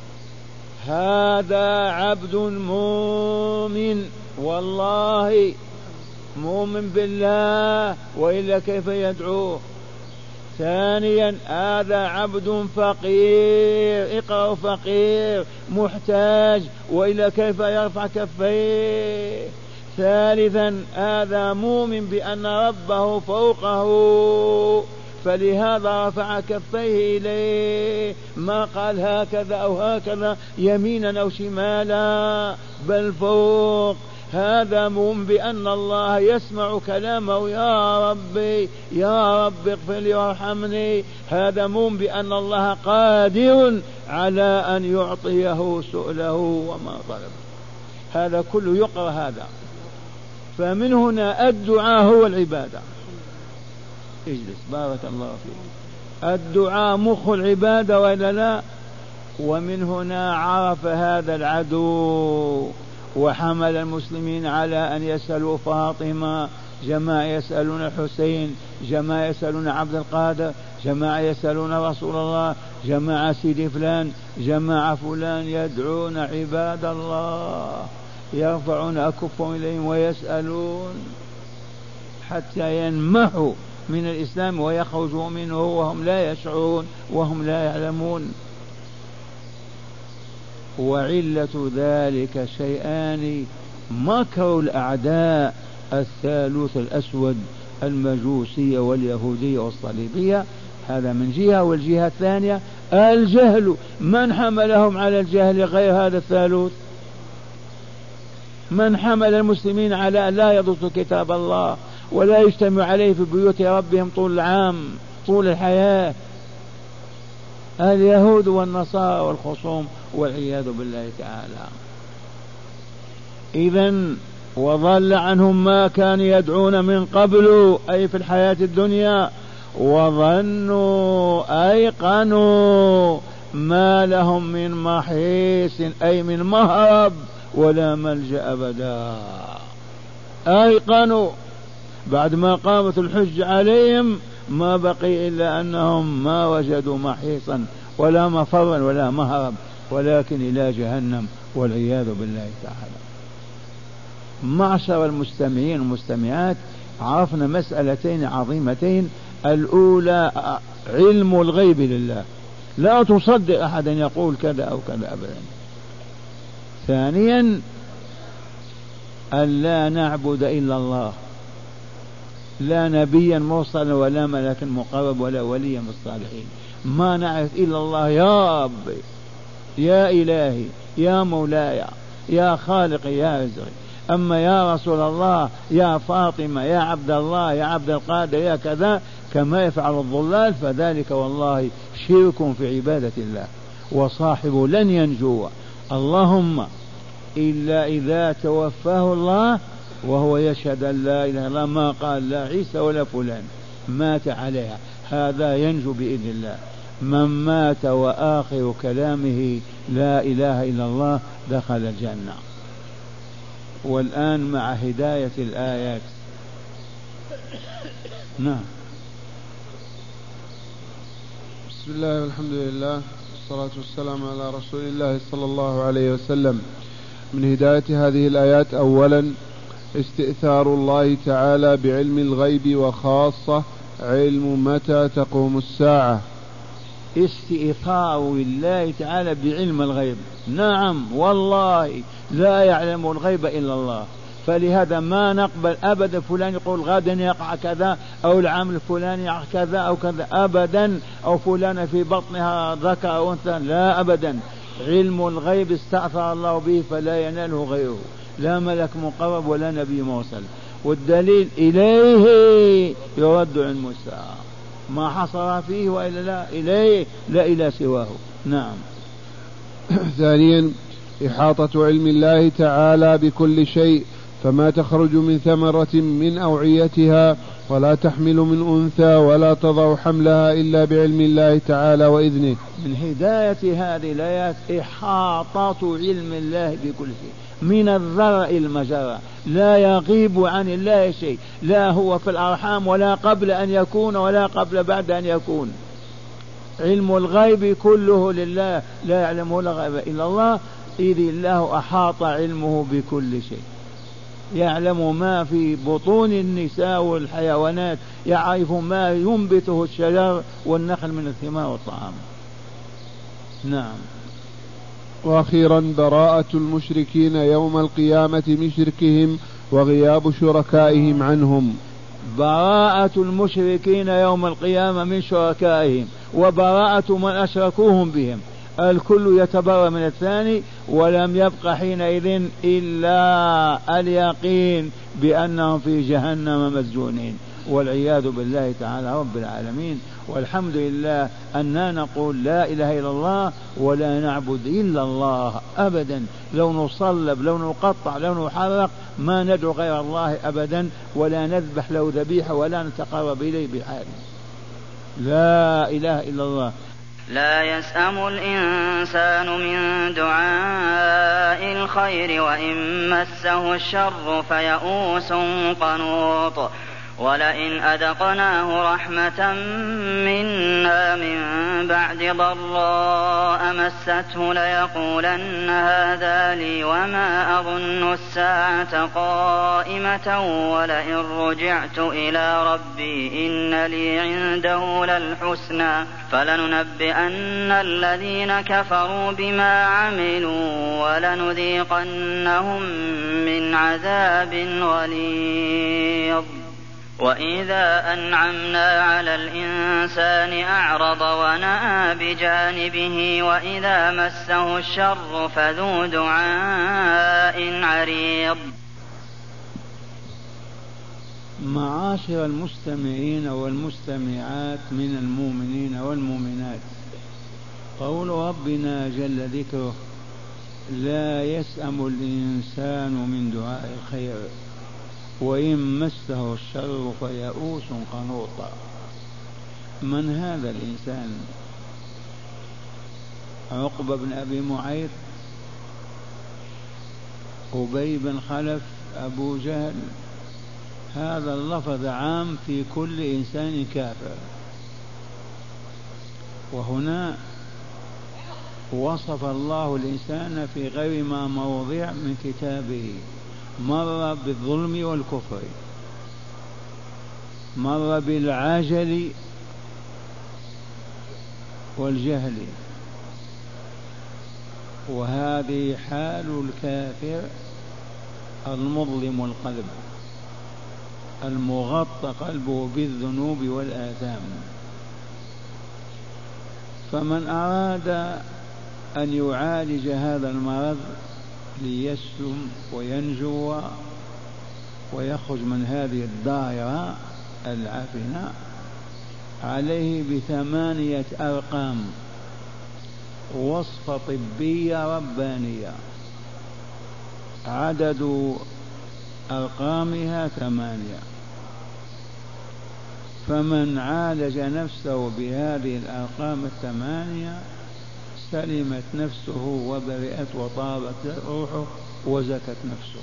هذا عبد مؤمن، والله مؤمن بالله، وإلا كيف يدعوه؟ ثانيا هذا عبد فقير، اقرأوا فقير محتاج، وإلا كيف يرفع كفيه؟ ثالثا هذا مؤمن بأن ربه فوقه، فلهذا رفع كفيه إليه، ما قال هكذا أو هكذا يمينا أو شمالا، بل فوق. هذا مؤمن بأن الله يسمع كلامه، يا ربي يا رب اغفر لي وارحمني. هذا مؤمن بأن الله قادر على أن يعطيه سؤله وما طلب. هذا كله يقرأ هذا. فمن هنا الدعاء هو العبادة. اجلس بارك الله فيك. الدعاء مخ العبادة ولا لا؟ ومن هنا عرف هذا العدو وحمل المسلمين على أن يسألوا فاطمة، جماعة يسألون الحسين، جماعة يسألون عبد القادر، جماعة يسألون رسول الله، جماعة سيدي فلان، جماعة فلان، يدعون عباد الله، يرفعون أكفهم إليهم ويسألون حتى ينمحوا من الإسلام ويخرجوا منه وهم لا يشعرون وهم لا يعلمون. وعلة ذلك شيئان: مكر الأعداء الثالوث الأسود المجوسية واليهودية والصليبية، هذا من جهة. والجهة الثانية الجهل. من حملهم على الجهل غير هذا الثالوث؟ من حمل المسلمين على أن لا يدرسوا كتاب الله ولا يجتمع عليه في بيوت ربهم طول العام طول الحياة. اليهود والنصارى والخصوم والعياذ بالله تعالى. إذن وضل عنهم ما كانوا يدعون من قبل أي في الحياة الدنيا، وظنوا أيقنوا ما لهم من محيص أي من مهرب ولا ملجأ أبدا. أيقنوا بعد ما قامت الحج عليهم ما بقي إلا أنهم ما وجدوا محيصا ولا مفرا ولا مهرب، ولكن إلى جهنم والعياذ بالله تعالى. معشر المستمعين والمستمعات، عرفنا مسألتين عظيمتين. الأولى علم الغيب لله، لا تصدق أحدا يقول كذا أو كذا أبدا. ثانيا أن لا نعبد إلا الله، لا نبيا مرسلا ولا ملكا مقرب ولا وليا من الصالحين، ما نعرف إلا الله يا ربي يا إلهي يا مولاي يا خالقي يا رزقي. أما يا رسول الله يا فاطمة يا عبد الله يا عبد القادر يا كذا كما يفعل الضلال، فذلك والله شرك في عبادة الله، وصاحبه لن ينجو اللهم إلا إذا توفاه الله وهو يشهد أن لا إله إلا الله، ما قال لا عيسى ولا فلان، مات عليها، هذا ينجو بإذن الله. من مات وآخر كلامه لا إله إلا الله دخل الجنة. والآن مع هداية الآيات. نعم. بسم الله والحمد لله والصلاة والسلام على رسول الله صلى الله عليه وسلم. من هداية هذه الآيات أولا استئثار الله تعالى بعلم الغيب، وخاصة علم متى تقوم الساعة. استئثار الله تعالى بعلم الغيب، نعم والله لا يعلم الغيب إلا الله، فلهذا ما نقبل أبدا فلان يقول غدا يقع كذا أو العام الفلاني يقع كذا أو كذا أبدا، أو فلان في بطنها ذكر أو أنثى، لا أبدا. علم الغيب استأثر الله به فلا يناله غيره، لا ملك مقرب ولا نبي مرسل. والدليل إليه يرد علم الساعة، ما حصر فيه وإلا لا إليه لا إلى سواه. نعم. ثانيا إحاطة علم الله تعالى بكل شيء، فما تخرج من ثمرة من أوعيتها ولا تحمل من أنثى ولا تضع حملها إلا بعلم الله تعالى وإذنه. من هداية هذه الآيات إحاطة علم الله بكل شيء، من الذرة إلى المجرة، لا يغيب عن الله شيء، لا هو في الأرحام ولا قبل أن يكون ولا قبل بعد أن يكون. علم الغيب كله لله، لا يعلمه الغيب إلا الله، إذ الله أحاط علمه بكل شيء، يعلم ما في بطون النساء والحيوانات، يعرف ما ينبته الشجر والنخل من الثمار والطعام. نعم. وأخيرا براءة المشركين يوم القيامة من شركهم وغياب شركائهم عنهم. براءة المشركين يوم القيامة من شركائهم وبراءة من أشركوهم بهم، الكل يتبرأ من الثاني، ولم يبق حينئذ إلا اليقين بأنهم في جهنم مسجونين والعياذ بالله تعالى رب العالمين. والحمد لله أننا نقول لا إله إلا الله ولا نعبد إلا الله أبدا، لو نصلب لو نقطع لو نحرق ما ندعو غير الله أبدا، ولا نذبح له ذبيحة ولا نتقرب إليه بحال. لا إله إلا الله. لا يسأم الإنسان من دعاء الخير وإن مسه الشر فيئوس قنوط. ولئن أذقناه رحمة منا من بعد ضراء مسته ليقولن هذا لي وما أظن الساعة قائمة ولئن رجعت إلى ربي إن لي عنده للحسنى فلننبئن الذين كفروا بما عملوا ولنذيقنهم من عذاب غليظ. وإذا أنعمنا على الإنسان أعرض ونأى بجانبه وإذا مسه الشر فذو دعاء عريض. معاشر المستمعين والمستمعات من المؤمنين والمؤمنات، قول ربنا جل ذكره: لا يسأم الإنسان من دعاء الخير وإن مسه الشر فيئوس قنوط. من هذا الإنسان؟ عقبة بن أبي معيط، أبي بن خلف، أبو جهل؟ هذا اللفظ عام في كل إنسان كافر. وهنا وصف الله الإنسان في غير ما موضع من كتابه، مر بالظلم والكفر، مر بالعجل والجهل، وهذه حال الكافر المظلم القلب المغطى قلبه بالذنوب والآثام. فمن أراد أن يعالج هذا المرض ليسلم وينجو ويخرج من هذه الدائرة العفنة عليه بثمانية أرقام، وصفة طبية ربانية، عدد أرقامها ثمانية. فمن عالج نفسه بهذه الأرقام الثمانية سلمت نفسه وبرئت وطابت روحه وزكت نفسه.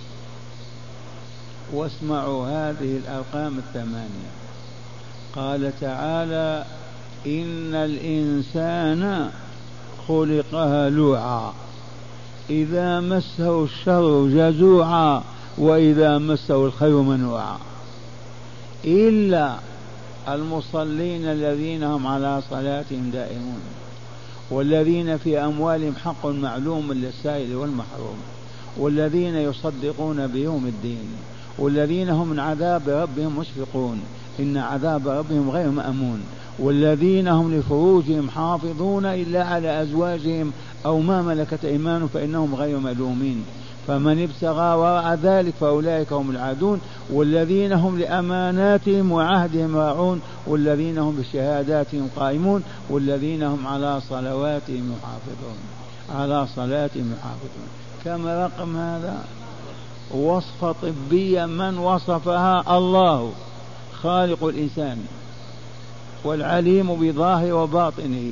واسمعوا هذه الأرقام الثمانية. قال تعالى: إن الإنسان خلق هلوعا إذا مسه الشر جزوعا وإذا مسه الخير منوعا، إلا المصلين الذين هم على صلاتهم دائمون، والذين في أموالهم حق معلوم للسائل والمحروم، والذين يصدقون بيوم الدين، والذين هم من عذاب ربهم مشفقون إن عذاب ربهم غير مأمون، والذين هم لفروجهم حافظون إلا على أزواجهم أو ما ملكت أيمانهم فإنهم غير ملومين، فمن ابتغى وراء ذلك فأولئك هم العادون، والذين هم لأماناتهم وعهدهم راعون، والذين هم بشهاداتهم قائمون، والذين هم على صلواتهم يحافظون على صلاتهم يحافظون. كم رقم هذا؟ وصفة طبية من وصفها؟ الله خالق الإنسان والعليم بظاهر وباطنه.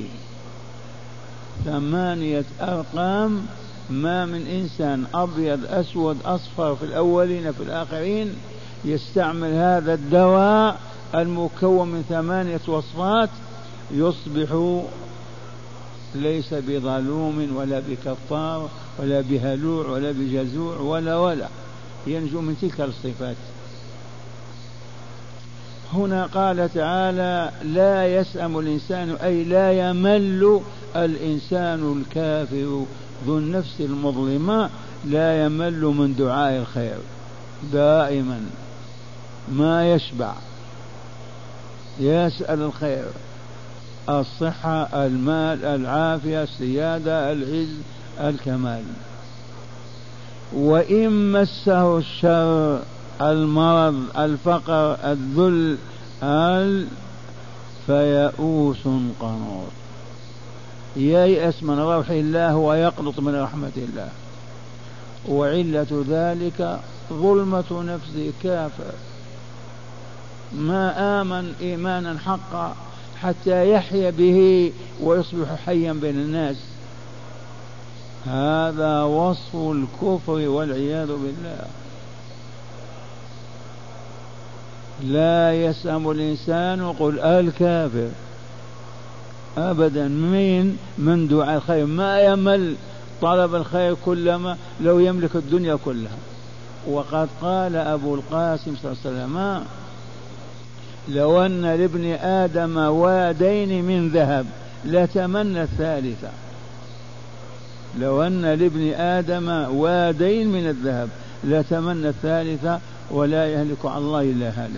ثمانية أرقام، ما من إنسان أبيض أسود أصفر في الأولين في الآخرين يستعمل هذا الدواء المكون من ثمانية وصفات يصبح ليس بظلوم ولا بكفار ولا بهلوع ولا بجزوع ولا ولا ينجو من تلك الصفات. هنا قال تعالى: لا يسأم الإنسان، أي لا يمل الإنسان الكافر ذو النفس المظلمة، لا يمل من دعاء الخير، دائما ما يشبع، يسأل الخير، الصحة، المال، العافية، السيادة، العز، الكمال. وإن مسه الشر، المرض، الفقر، الذل، فيئوس قنوط، ييأس من روح الله ويقنط من رحمة الله. وعلة ذلك ظلمة نفسه، كافر ما آمن إيمانا حقا حتى يحيا به ويصبح حيا بين الناس. هذا وصف الكفر والعياذ بالله. لا يسأم الإنسان، قل الكافر أبدا من من دعاء الخير، ما يمل طلب الخير كلما لو يملك الدنيا كلها. وقد قال أبو القاسم صلى الله عليه وسلم: لو أن لابن آدم وادين من ذهب لتمنى الثالثة. لو أن لابن آدم وادين من الذهب لتمنى الثالثة، ولا يهلك على الله إلا هالك.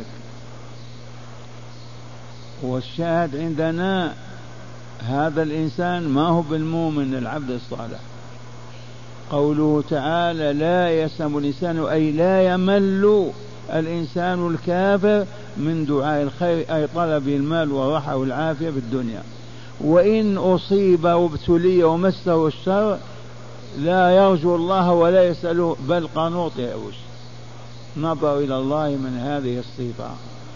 والشاهد عندنا هذا الإنسان ما هو بالمؤمن العبد الصالح. قوله تعالى: لا يسأم الإنسان، أي لا يمل الإنسان الكافر من دعاء الخير أي طلب المال والراحة والعافية في الدنيا، وإن أصيب وابتلي ومسه الشر لا يرجو الله ولا يسأله بل قنوط يئوس. نظر إلى الله من هذه الصفة.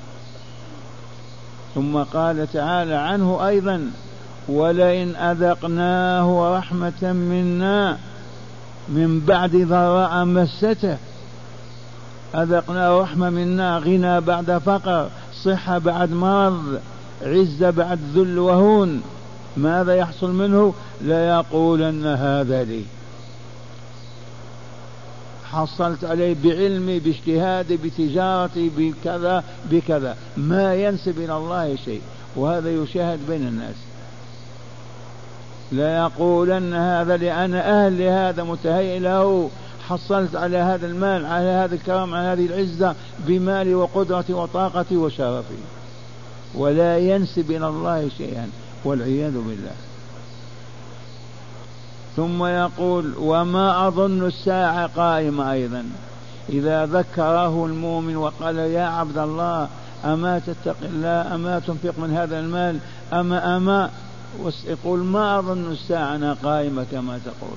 ثم قال تعالى عنه أيضا: ولئن أذقناه رحمة منا من بعد ضراء مسته. أذقناه رحمة منا، غنى بعد فقر، صحة بعد مرض، عزة بعد ذل وهون، ماذا يحصل منه؟ ليقولن هذا لي، حصلت عليه بعلمي باجتهادي بتجارتي بكذا بكذا، ما ينسب إلى الله شيء. وهذا يشاهد بين الناس. لا يقولن هذا لأن أهل لهذا متهيئ له، حصلت على هذا المال، على هذا الكرم، على هذه العزة بمالي وقدرتي وطاقتي وشرفي، ولا ينسب إلى الله شيئا والعياذ بالله. ثم يقول: وما أظن الساعة قائمة. أيضا إذا ذكره المؤمن وقال: يا عبد الله أما تتق الله، أما تنفق من هذا المال، أما أما يقول: ما أظن الساعة قائمة كما تقول.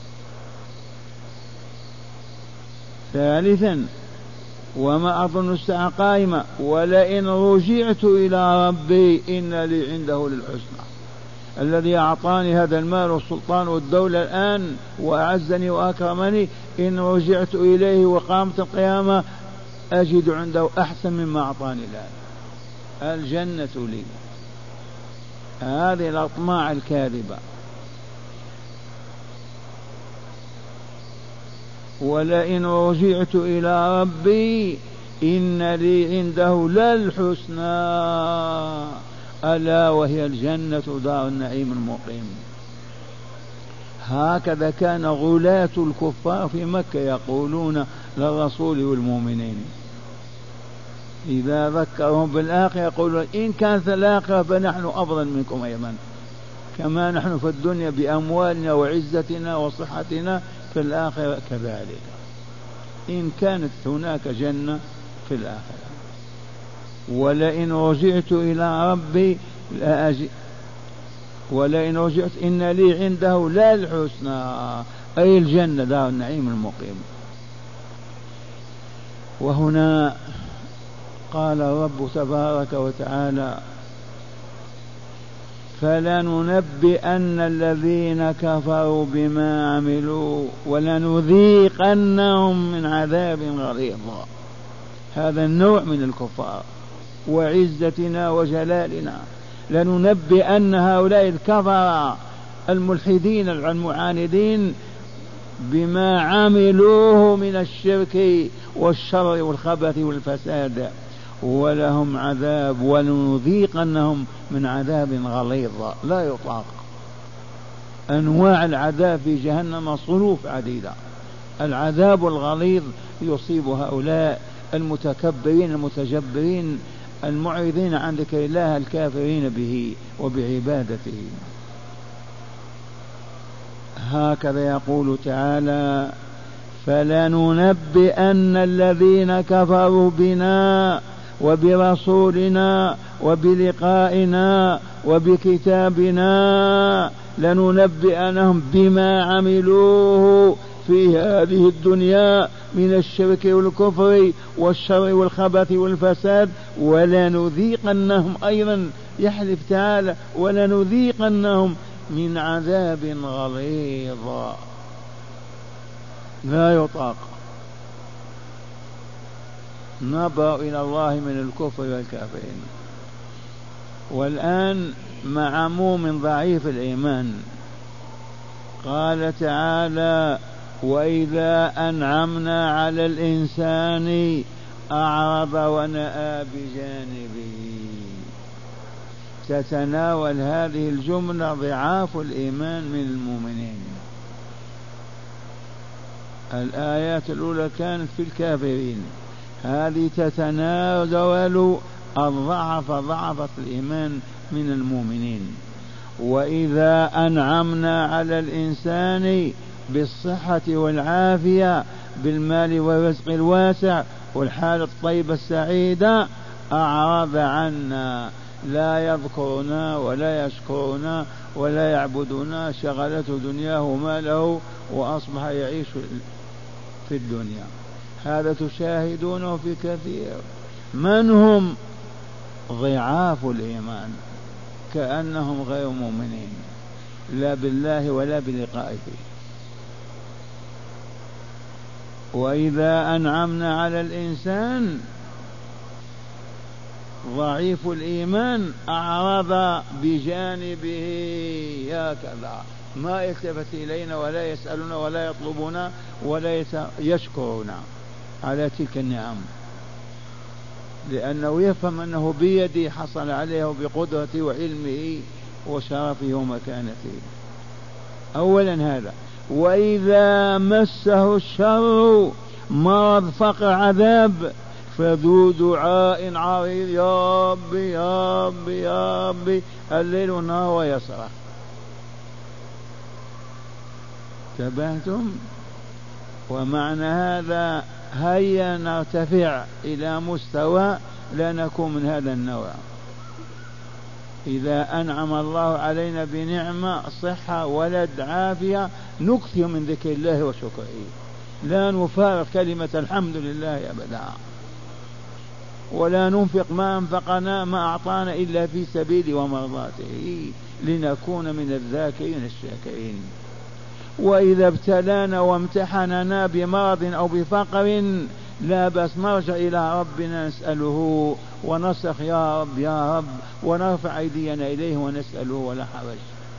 ثالثا: وما أظن الساعة قائمة ولئن رجعت إلى ربي إن لي عنده للحسنى. الذي أعطاني هذا المال والسلطان والدولة الآن وأعزني وأكرمني، إن رجعت إليه وقامت القيامة أجد عنده أحسن مما أعطاني الآن، الجنة لي. هذه الأطماع الكاذبة. ولئن رجعت إلى ربي إن لي عنده للحسنى ألا وهي الجنة دار النعيم المقيم. هكذا كان غلاة الكفار في مكة يقولون للرسول والمؤمنين إذا ذكرهم بالآخرة، يقولون: إن كانت الآخرة فنحن أفضل منكم أيضا، كما نحن في الدنيا بأموالنا وعزتنا وصحتنا، في الآخرة كذلك، إن كانت هناك جنة في الآخرة. ولئن رجعت إلى ربي لا أجي ولئن رجعت إن لي عنده لا الحسنى أي الجنة دار النعيم المقيم. وهنا قال الرب تبارك وتعالى: فلننبئن الذين كفروا بما عملوا ولنذيقنهم من عذاب غليظ. هذا النوع من الكفار وعزتنا وجلالنا، لننبئن هؤلاء الكفر الملحدين المعاندين بما عملوه من الشرك والشر والخبث والفساد، ولهم عذاب ولنذيقنهم من عذاب غليظ لا يطاق. أنواع العذاب في جهنم صنوف عديدة. العذاب الغليظ يصيب هؤلاء المتكبرين المتجبرين المعرضين عن ذكر الله الكافرين به وبعبادته. هكذا يقول تعالى: فلننبئن الذين كفروا بنا وبرسولنا وبلقائنا وبكتابنا، لننبئنهم بما عملوه في هذه الدنيا من الشرك والكفر والشر والخبث والفساد، ولنذيقنهم أيضا، يحلف تعالى: ولنذيقنهم من عذاب غليظ لا يطاق. نبأ إلى الله من الكفر والكافرين. والآن مع مؤمن ضعيف الإيمان قال تعالى: وإذا أنعمنا على الإنسان أعرض ونأى بجانبه. تتناول هذه الجملة ضعاف الإيمان من المؤمنين. الآيات الأولى كانت في الكافرين، هذه تتناول الضعف ضعفة الإيمان من المؤمنين. وإذا أنعمنا على الإنسان بالصحة والعافية بالمال والرزق الواسع والحالة الطيبة السعيدة أعرض عنا، لا يذكرنا ولا يشكرنا ولا يعبدنا، شغلته دنياه وماله وأصبح يعيش في الدنيا. هذا تشاهدونه في كثير. من هم؟ ضعاف الإيمان، كأنهم غير مؤمنين لا بالله ولا بلقائه. وإذا أنعمنا على الإنسان ضعيف الإيمان أعرض بجانبه هكذا، ما يلتفت إلينا ولا يسألنا ولا يطلبنا ولا يشكرنا على تلك النعم، لأنه يفهم أنه بيده حصل عليه بقدرته وعلمه وشرفه ومكانته. أولا هذا. وإذا مسه الشر مرض فقر عذاب فذو دعاء عريض، يا ربي يا ربي يا ربي الليل والنهار ويصرخ. انتبهتم؟ ومعنى هذا هيا نرتفع إلى مستوى لا نكون من هذا النوع. إذا أنعم الله علينا بنعمة صحة ولد عافية نكثر من ذكر الله وشكره، لا نفارق كلمة الحمد لله أبدا، ولا ننفق ما أنفقنا ما أعطانا إلا في سبيل ومرضاته لنكون من الذاكرين الشاكرين. وإذا ابتلانا وامتحننا بمرض أو بفقر لا بس نرجع إلى ربنا نسأله ونصرخ يا رب يا رب ونرفع أيدينا إليه ونسأله ولا حرج.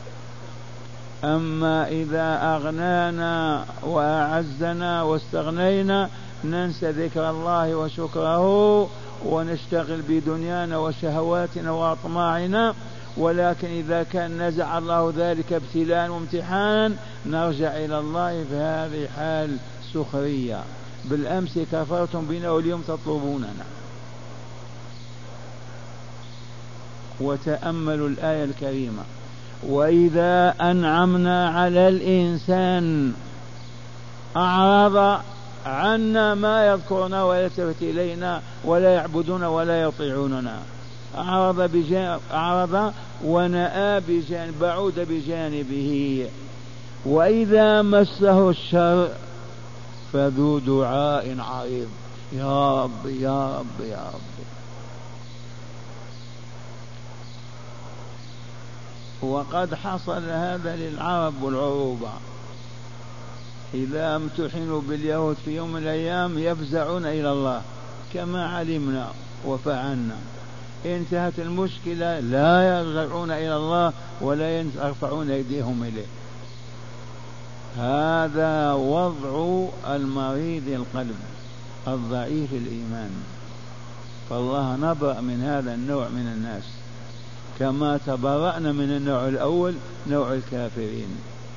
أما إذا أغنانا وأعزنا واستغنينا ننسى ذكر الله وشكره ونشتغل بدنيانا وشهواتنا وأطماعنا. ولكن إذا كان نزع الله ذلك ابتلاء وامتحانا نرجع إلى الله في هذه حال سخرية، بالأمس كفرتم بنا واليوم تطلبوننا. وتأملوا الآية الكريمة: وإذا أنعمنا على الإنسان أعرض عنا ما يذكرنا ولا يلتفت إلينا ولا يعبدون ولا يطيعوننا. أعرض, بجانب أعرض ونأى بجانب بعود بجانبه. وإذا مسه الشر فذو دعاء عريض، يا رب يا رب يا رب. وقد حصل هذا للعرب والعروبة، إذا امتحنوا باليهود في يوم من الأيام يفزعون إلى الله كما علمنا وفعلنا. انتهت المشكلة لا يرجعون إلى الله ولا يرفعون أيديهم إليه. هذا وضع المريض القلب الضعيف الإيمان. فالله نبرأ من هذا النوع من الناس كما تبرأنا من النوع الأول نوع الكافرين.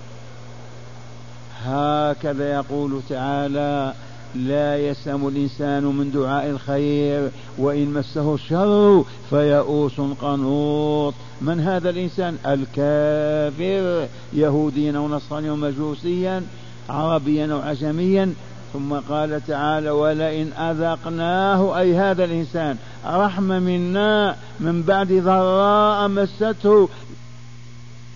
هكذا يقول تعالى: لا يسأم الإنسان من دعاء الخير وإن مسه الشر فيئوس قنوط. من هذا الإنسان؟ الكافر، يهوديا ونصرانيا ومجوسيا، عربيا وعجميا. ثم قال تعالى: ولئن أذقناه، أي هذا الإنسان، رحمة منا من بعد ضراء مسته